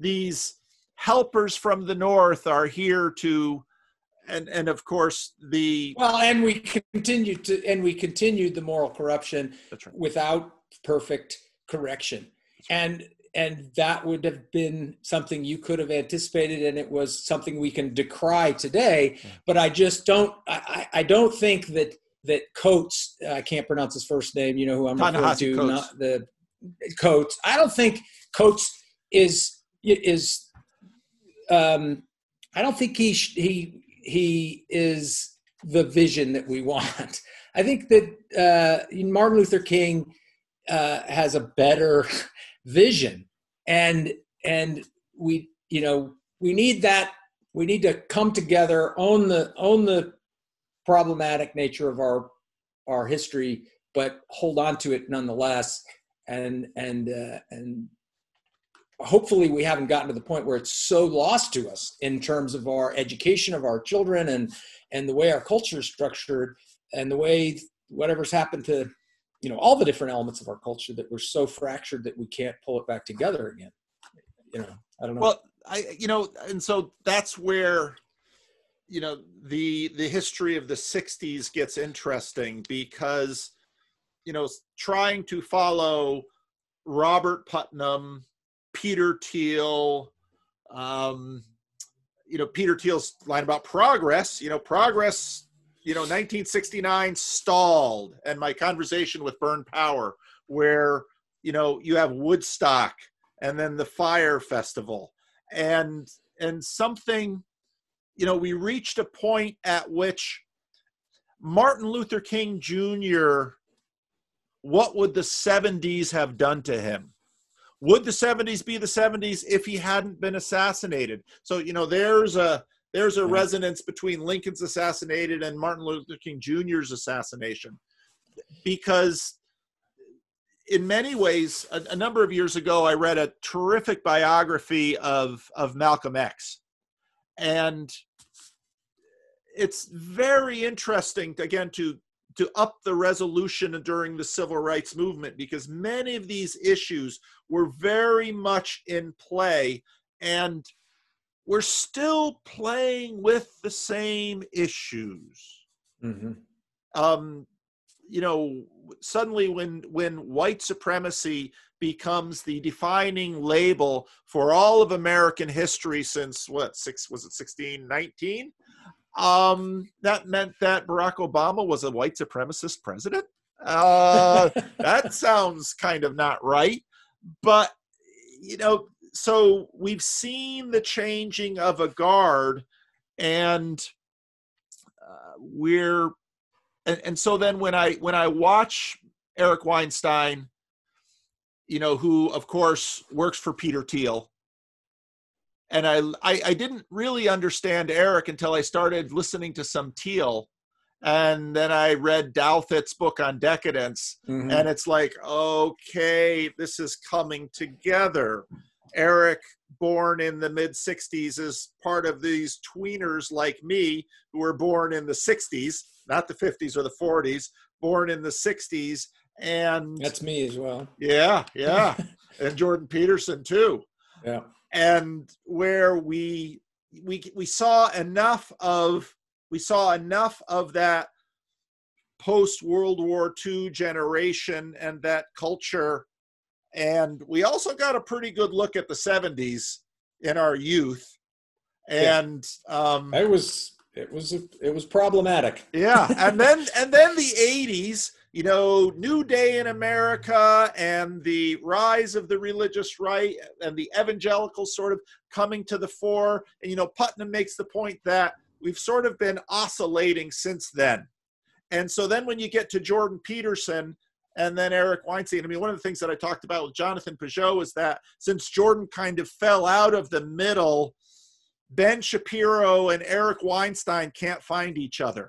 helpers from the North are here to, and of course and we continued the moral corruption. That's right. Without perfect correction. And that would have been something you could have anticipated, and it was something we can decry today. Yeah. But I just don't. I don't think that Coates. I can't pronounce his first name. You know who I'm referring to? Coates. Not the Coates. I don't think Coates is. I don't think he is the vision that we want. I think that Martin Luther King has a better vision, and we need that. We need to come together, own the problematic nature of our history, but hold on to it nonetheless. And hopefully we haven't gotten to the point where it's so lost to us in terms of our education of our children and the way our culture is structured and the way whatever's happened to all the different elements of our culture, that we're so fractured that we can't pull it back together again. I don't know. Well, and so that's where, the history of the 60s gets interesting, because, trying to follow Robert Putnam, Peter Thiel, Peter Thiel's line about progress, progress 1969 stalled, and my conversation with Burn Power, where, you have Woodstock and then the Fire Festival, and something, we reached a point at which Martin Luther King Jr., what would the 70s have done to him? Would the 70s be the 70s if he hadn't been assassinated? So, there's a resonance between Lincoln's assassination and Martin Luther King Jr.'s assassination, because in many ways, a number of years ago, I read a terrific biography of Malcolm X. And it's very interesting, again, to up the resolution during the civil rights movement, because many of these issues were very much in play, and we're still playing with the same issues. Mm-hmm. Suddenly when white supremacy becomes the defining label for all of American history since was it 1619? That meant that Barack Obama was a white supremacist president. That sounds kind of not right. But, so we've seen the changing of a guard, and so then when I watch Eric Weinstein, who of course works for Peter Thiel, and I didn't really understand Eric until I started listening to some Thiel, and then I read Douthit's book on decadence, mm-hmm. and it's like, okay, this is coming together. Eric, born in the mid-'60s, is part of these tweeners like me who were born in the 60s, not the 50s or the 40s, born in the 60s. And that's me as well. Yeah. And Jordan Peterson too. Yeah. And where we saw enough of that post-World War II generation and that culture. And we also got a pretty good look at the 70s in our youth. And it was problematic. Yeah. And then the 80s, New Day in America and the rise of the religious right and the evangelicals sort of coming to the fore. And, Putnam makes the point that we've sort of been oscillating since then. And so then when you get to Jordan Peterson and then Eric Weinstein, one of the things that I talked about with Jonathan Peugeot is that since Jordan kind of fell out of the middle, Ben Shapiro and Eric Weinstein can't find each other.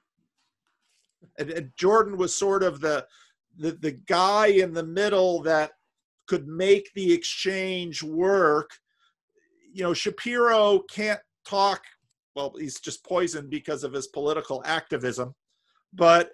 And Jordan was sort of the guy in the middle that could make the exchange work. Shapiro can't talk. Well, he's just poisoned because of his political activism. But,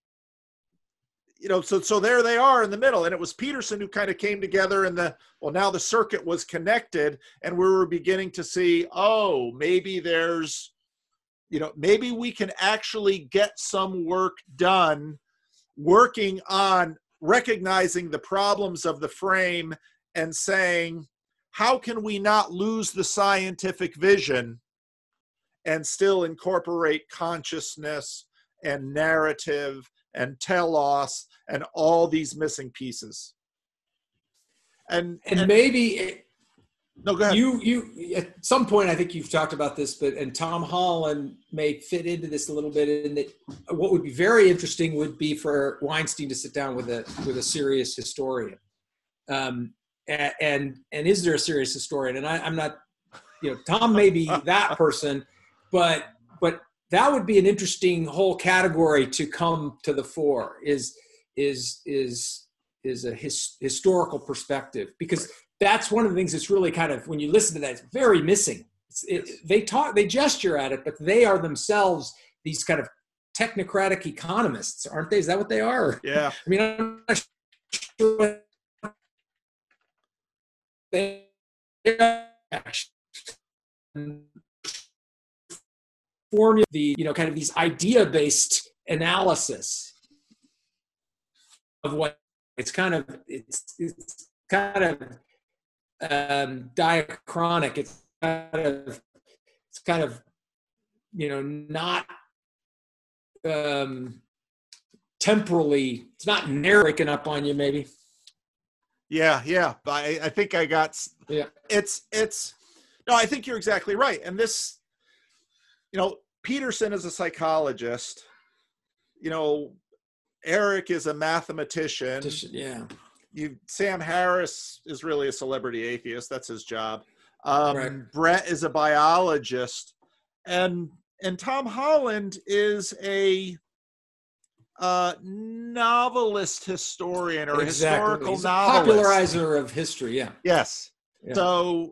so there they are in the middle. And it was Peterson who kind of came together, and now the circuit was connected, and we were beginning to see, maybe there's, maybe we can actually get some work done working on recognizing the problems of the frame and saying, how can we not lose the scientific vision and still incorporate consciousness and narrative and telos and all these missing pieces? And maybe no, go ahead. You at some point, I think you've talked about this, and Tom Holland may fit into this a little bit. In that, what would be very interesting would be for Weinstein to sit down with a serious historian. And is there a serious historian? And I'm not, Tom may be that person, but that would be an interesting whole category to come to the fore. Is a historical perspective, because that's one of the things that's really kind of, when you listen to that, it's very missing. They gesture at it, but they are themselves these kind of technocratic economists, aren't they? Is that what they are? Yeah. I'm not sure they formula the, kind of these idea-based analysis of what it's kind of diachronic. It's kind of not temporally, it's not narrowing up on you, maybe. Yeah. But I think I got. Yeah. It's. No, I think you're exactly right. And this, Peterson is a psychologist. Eric is a mathematician. Yeah. Sam Harris is really a celebrity atheist. That's his job. Right. Brett is a biologist, and Tom Holland is a novelist historian or historical He's a novelist. popularizer of history. Yeah. Yes. Yeah. So,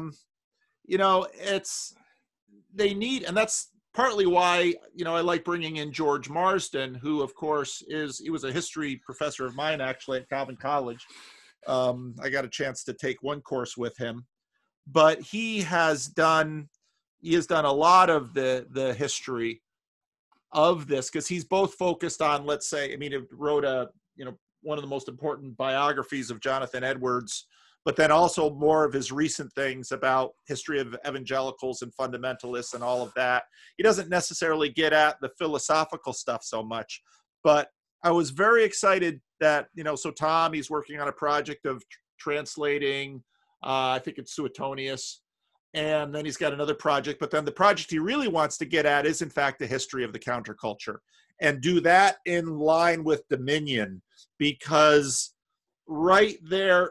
they need, and that's partly why, I like bringing in George Marsden, who of course he was a history professor of mine actually at Calvin College. I got a chance to take one course with him, but he has done a lot of the history of this, because he's both focused on, let's say, he wrote one of the most important biographies of Jonathan Edwards, but then also more of his recent things about history of evangelicals and fundamentalists and all of that. He doesn't necessarily get at the philosophical stuff so much, but I was very excited that, so Tom, he's working on a project of translating, I think it's Suetonius, and then he's got another project, but then the project he really wants to get at is in fact the history of the counterculture, and do that in line with Dominion, because right there,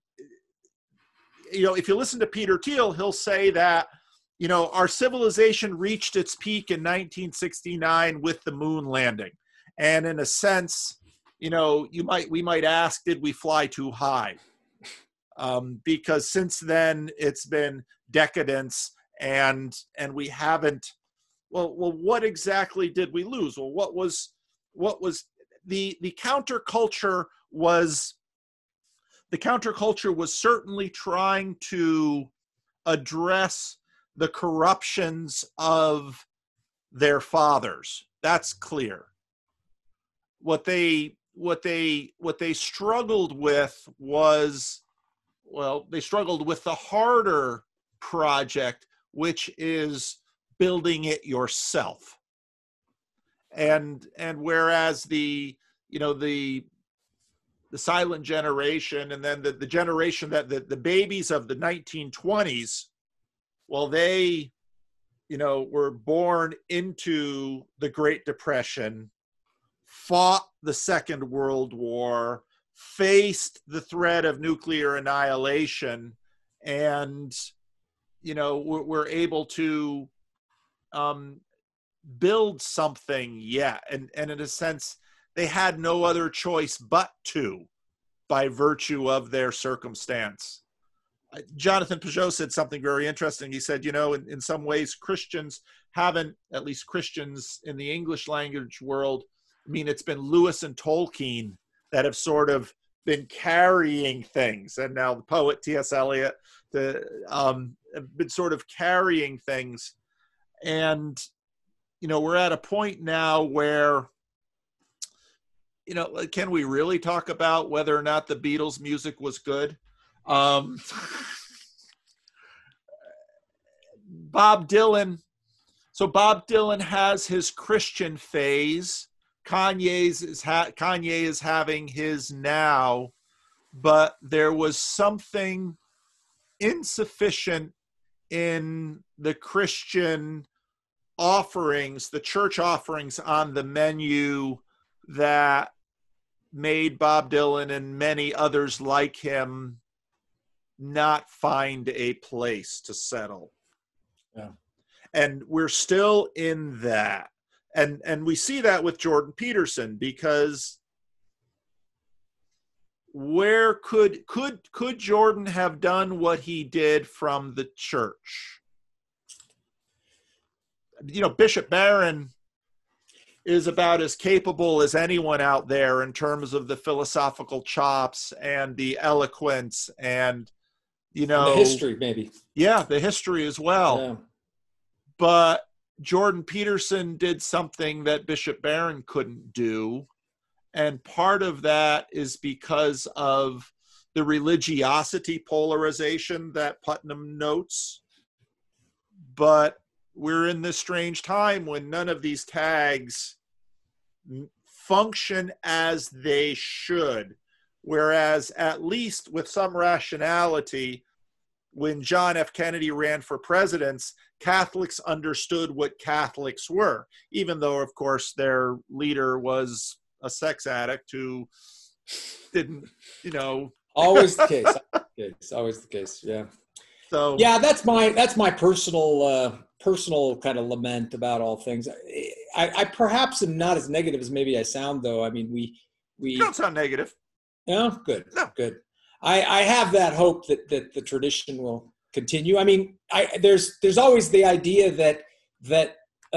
if you listen to Peter Thiel, he'll say that, our civilization reached its peak in 1969 with the moon landing. And in a sense, we might ask, did we fly too high? Because since then it's been decadence, and we haven't, well, what exactly did we lose? Well, what was the counterculture was, certainly trying to address the corruptions of their fathers. That's clear. What they struggled with was, they struggled with the harder project, which is building it yourself. And whereas the silent generation, and then the generation that the babies of the 1920s, they, were born into the Great Depression, fought the Second World War, faced the threat of nuclear annihilation, and, were able to build something yet. And in a sense, they had no other choice but to, by virtue of their circumstance. Jonathan Peugeot said something very interesting. He said, in some ways, Christians haven't, at least Christians in the English language world, it's been Lewis and Tolkien that have sort of been carrying things. And now the poet T.S. Eliot have been sort of carrying things. And, we're at a point now where, can we really talk about whether or not the Beatles' music was good? Bob Dylan. So Bob Dylan has his Christian phase. Kanye is having his now, but there was something insufficient in the Christian offerings, the church offerings on the menu, that made Bob Dylan and many others like him not find a place to settle. Yeah. And we're still in that. And we see that with Jordan Peterson, because where could Jordan have done what he did from the church? Bishop Barron is about as capable as anyone out there in terms of the philosophical chops and the eloquence and, the history, maybe. Yeah, the history as well. Yeah. But Jordan Peterson did something that Bishop Barron couldn't do. And part of that is because of the religiosity polarization that Putnam notes. But we're in this strange time when none of these tags function as they should. Whereas, at least with some rationality, when John F. Kennedy ran for president, Catholics understood what Catholics were, even though, of course, their leader was a sex addict who didn't, Always the case. It's always the case. Yeah. So yeah, that's my personal kind of lament about all things. I perhaps am not as negative as maybe I sound, though. I mean, we you don't sound negative. No, good. No. Good. I have that hope that the tradition will continue. I mean, there's always the idea that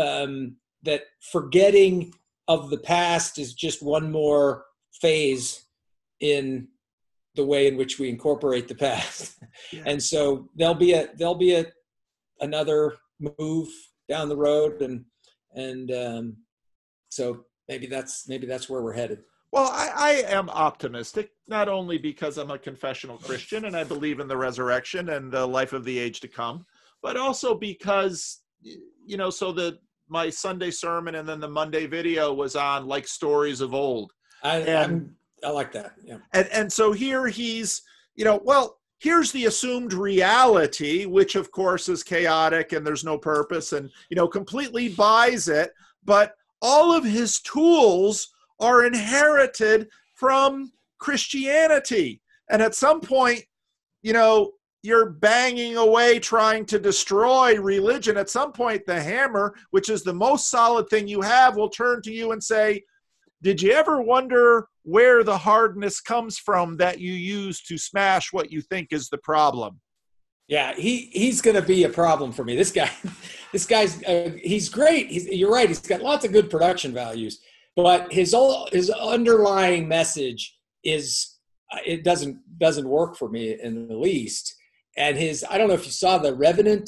forgetting of the past is just one more phase in the way in which we incorporate the past. Yeah. And so there'll be another move down the road, and so maybe that's where we're headed. Well, I am optimistic, not only because I'm a confessional Christian and I believe in the resurrection and the life of the age to come, but also because, my Sunday sermon and then the Monday video was on like stories of old. I like that. Yeah. And so here he's, here's the assumed reality, which of course is chaotic and there's no purpose and, completely buys it. But all of his tools are inherited from Christianity. And at some point, you're banging away trying to destroy religion. At some point, the hammer, which is the most solid thing you have, will turn to you and say, did you ever wonder where the hardness comes from that you use to smash what you think is the problem? Yeah, he's going to be a problem for me. This guy's he's great. You're right. He's got lots of good production values, but his underlying message it doesn't work for me in the least. And I don't know if you saw the Revenant.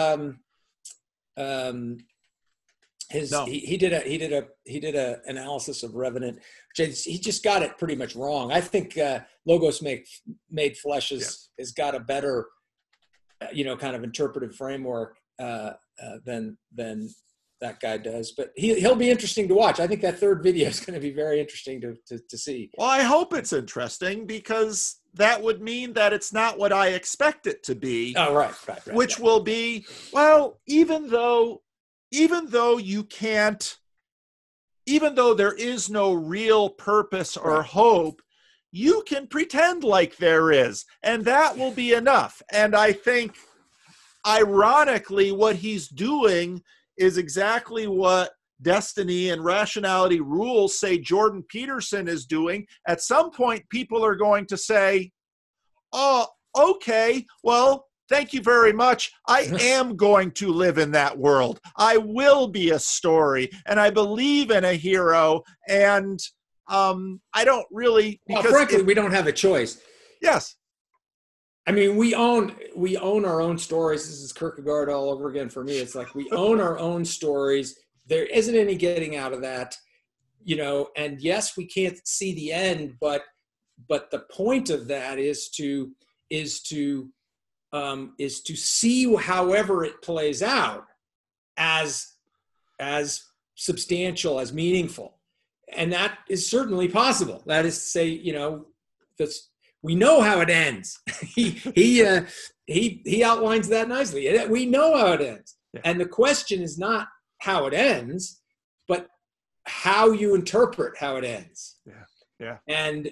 No. He did a analysis of Revenant. He just got it pretty much wrong. I think Logos Made Flesh has got a better, kind of interpretive framework than that guy does. But he'll be interesting to watch. I think that third video is going to be very interesting to see. Well, I hope it's interesting because that would mean that it's not what I expect it to be. Oh, right. Which will be, well, even though you can't, even though there is no real purpose or hope, you can pretend like there is, and that will be enough. And I think, ironically, what he's doing is exactly what Destiny and Rationality Rules say Jordan Peterson is doing. At some point, people are going to say, oh, okay, well, thank you very much. I am going to live in that world. I will be a story, and I believe in a hero, and I don't really... Well, frankly, we don't have a choice. Yes. I mean, we own our own stories. This is Kierkegaard all over again for me. It's like we own our own stories. There isn't any getting out of that, and yes, we can't see the end, but the point of that is to see however it plays out as substantial, as meaningful. And that is certainly possible. That is to say, we know how it ends. He outlines that nicely. We know how it ends. Yeah. And the question is not how it ends, but how you interpret how it ends. Yeah. And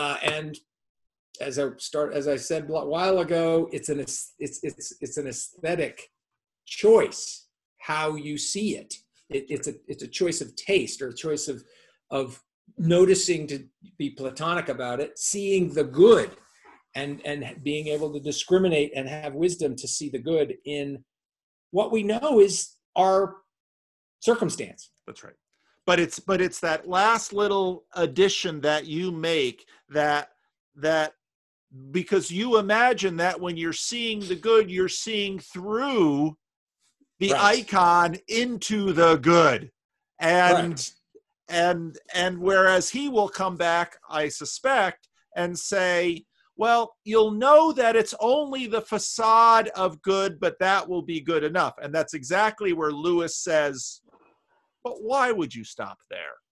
as I said a while ago, it's an aesthetic choice how you see it. It's a choice of taste, or a choice of noticing, to be Platonic about it, seeing the good, and being able to discriminate and have wisdom to see the good in what we know is our circumstance. That's right. But it's that last little addition that you make that because you imagine that when you're seeing the good, you're seeing through the icon into the good. And whereas he will come back, I suspect, and say, well, you'll know that it's only the facade of good, but that will be good enough. And that's exactly where Lewis says, but why would you stop there?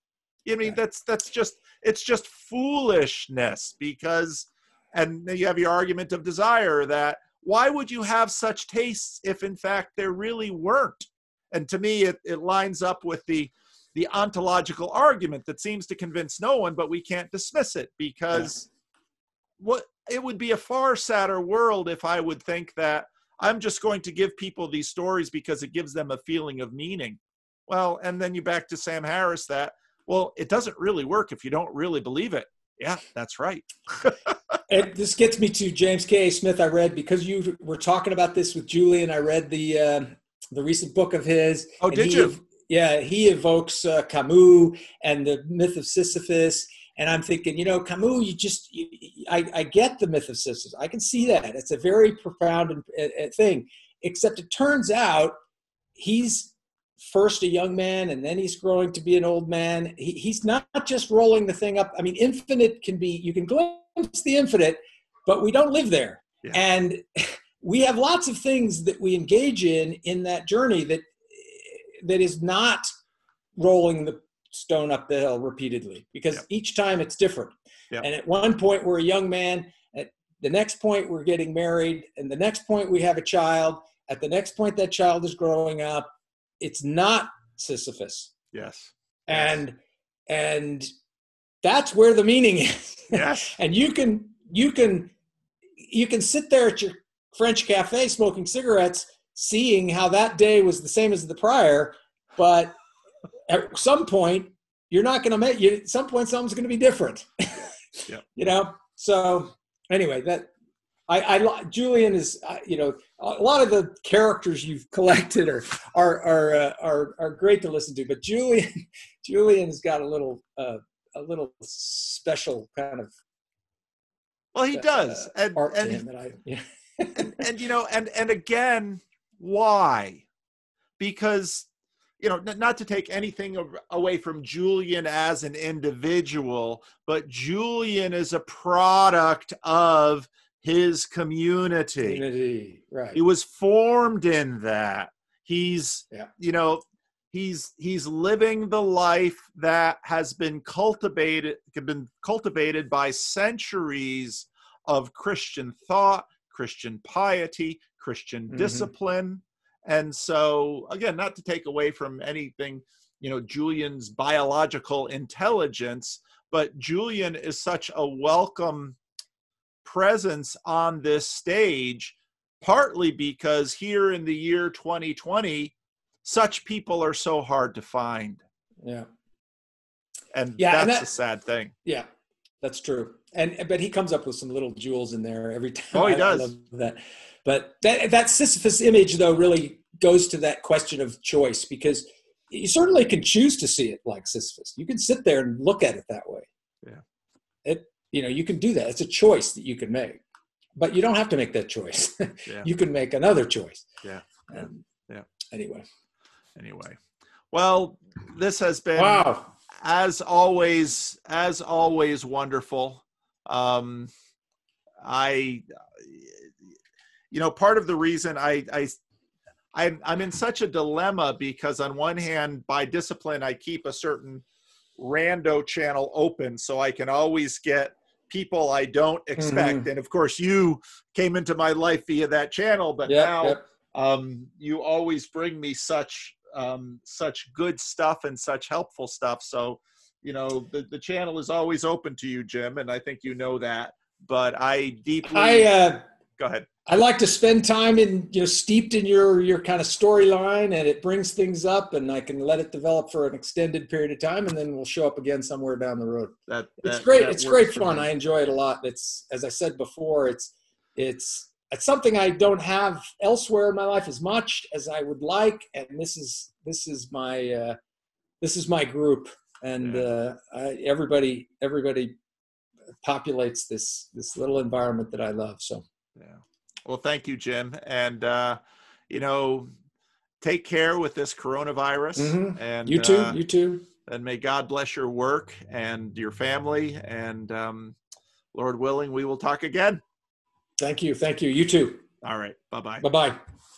I mean, that's just, it's just foolishness, because, and you have your argument of desire, that why would you have such tastes if in fact there really weren't? And to me, it lines up with the ontological argument that seems to convince no one, but we can't dismiss it, because what it would be a far sadder world if I would think that I'm just going to give people these stories because it gives them a feeling of meaning. Well, and then you back to Sam Harris that, well, it doesn't really work if you don't really believe it. Yeah, that's right. And this gets me to James K. Smith. I read, because you were talking about this with Julian, I read the recent book of his. Oh, did you? Yeah, he evokes Camus and the myth of Sisyphus. And I'm thinking, Camus, I get the myth of Sisyphus. I can see that. It's a very profound thing, except it turns out he's first a young man and then he's growing to be an old man. He's not just rolling the thing up. I mean, infinite can be, you can glimpse the infinite, but we don't live there. Yeah. And we have lots of things that we engage in that journey that is not rolling the stone up the hill repeatedly, because each time it's different. And at one point we're a young man, at the next point we're getting married, and the next point we have a child, at the next point that child is growing up. It's not Sisyphus. Yes. And that's where the meaning is. Yes. And you can sit there at your French cafe smoking cigarettes, seeing how that day was the same as the prior, but at some point you're not going to make you. At some point, something's going to be different. So anyway, that I Julian is a lot of the characters you've collected are great to listen to, but Julian's got a little special kind of. Well, he does, art to him and again, why? Because not to take anything away from Julian as an individual, but Julian is a product of his community. Right. He was formed in that. He's living the life that has been cultivated by centuries of Christian thought, Christian piety, Christian discipline. And so, again, not to take away from anything, Julian's biological intelligence, but Julian is such a welcome presence on this stage, partly because here in the year 2020, such people are so hard to find. Yeah. And that's a sad thing. Yeah, that's true. But he comes up with some little jewels in there every time. Oh, he does. I love that. But that Sisyphus image, though, really goes to that question of choice, because you certainly can choose to see it like Sisyphus. You can sit there and look at it that way. Yeah. You can do that. It's a choice that you can make, but you don't have to make that choice. You can make another choice. Yeah. Anyway. Well, this has been, wow, as always wonderful. Part of the reason I'm in such a dilemma, because on one hand, by discipline, I keep a certain rando channel open so I can always get people I don't expect. And of course, you came into my life via that channel, but now you always bring me such good stuff and such helpful stuff. So, the channel is always open to you, Jim, and I think you know that. But go ahead. I like to spend time steeped in your kind of storyline, and it brings things up, and I can let it develop for an extended period of time, and then we'll show up again somewhere down the road. It's great. It's great fun. I enjoy it a lot. It's, as I said before, it's something I don't have elsewhere in my life as much as I would like, and this is my group, and everybody populates this little environment that I love. So well, thank you, Jim, and take care with this coronavirus. And you too. And may God bless your work and your family, and Lord willing, we will talk again. Thank you. You too. All right. Bye-bye. Bye-bye.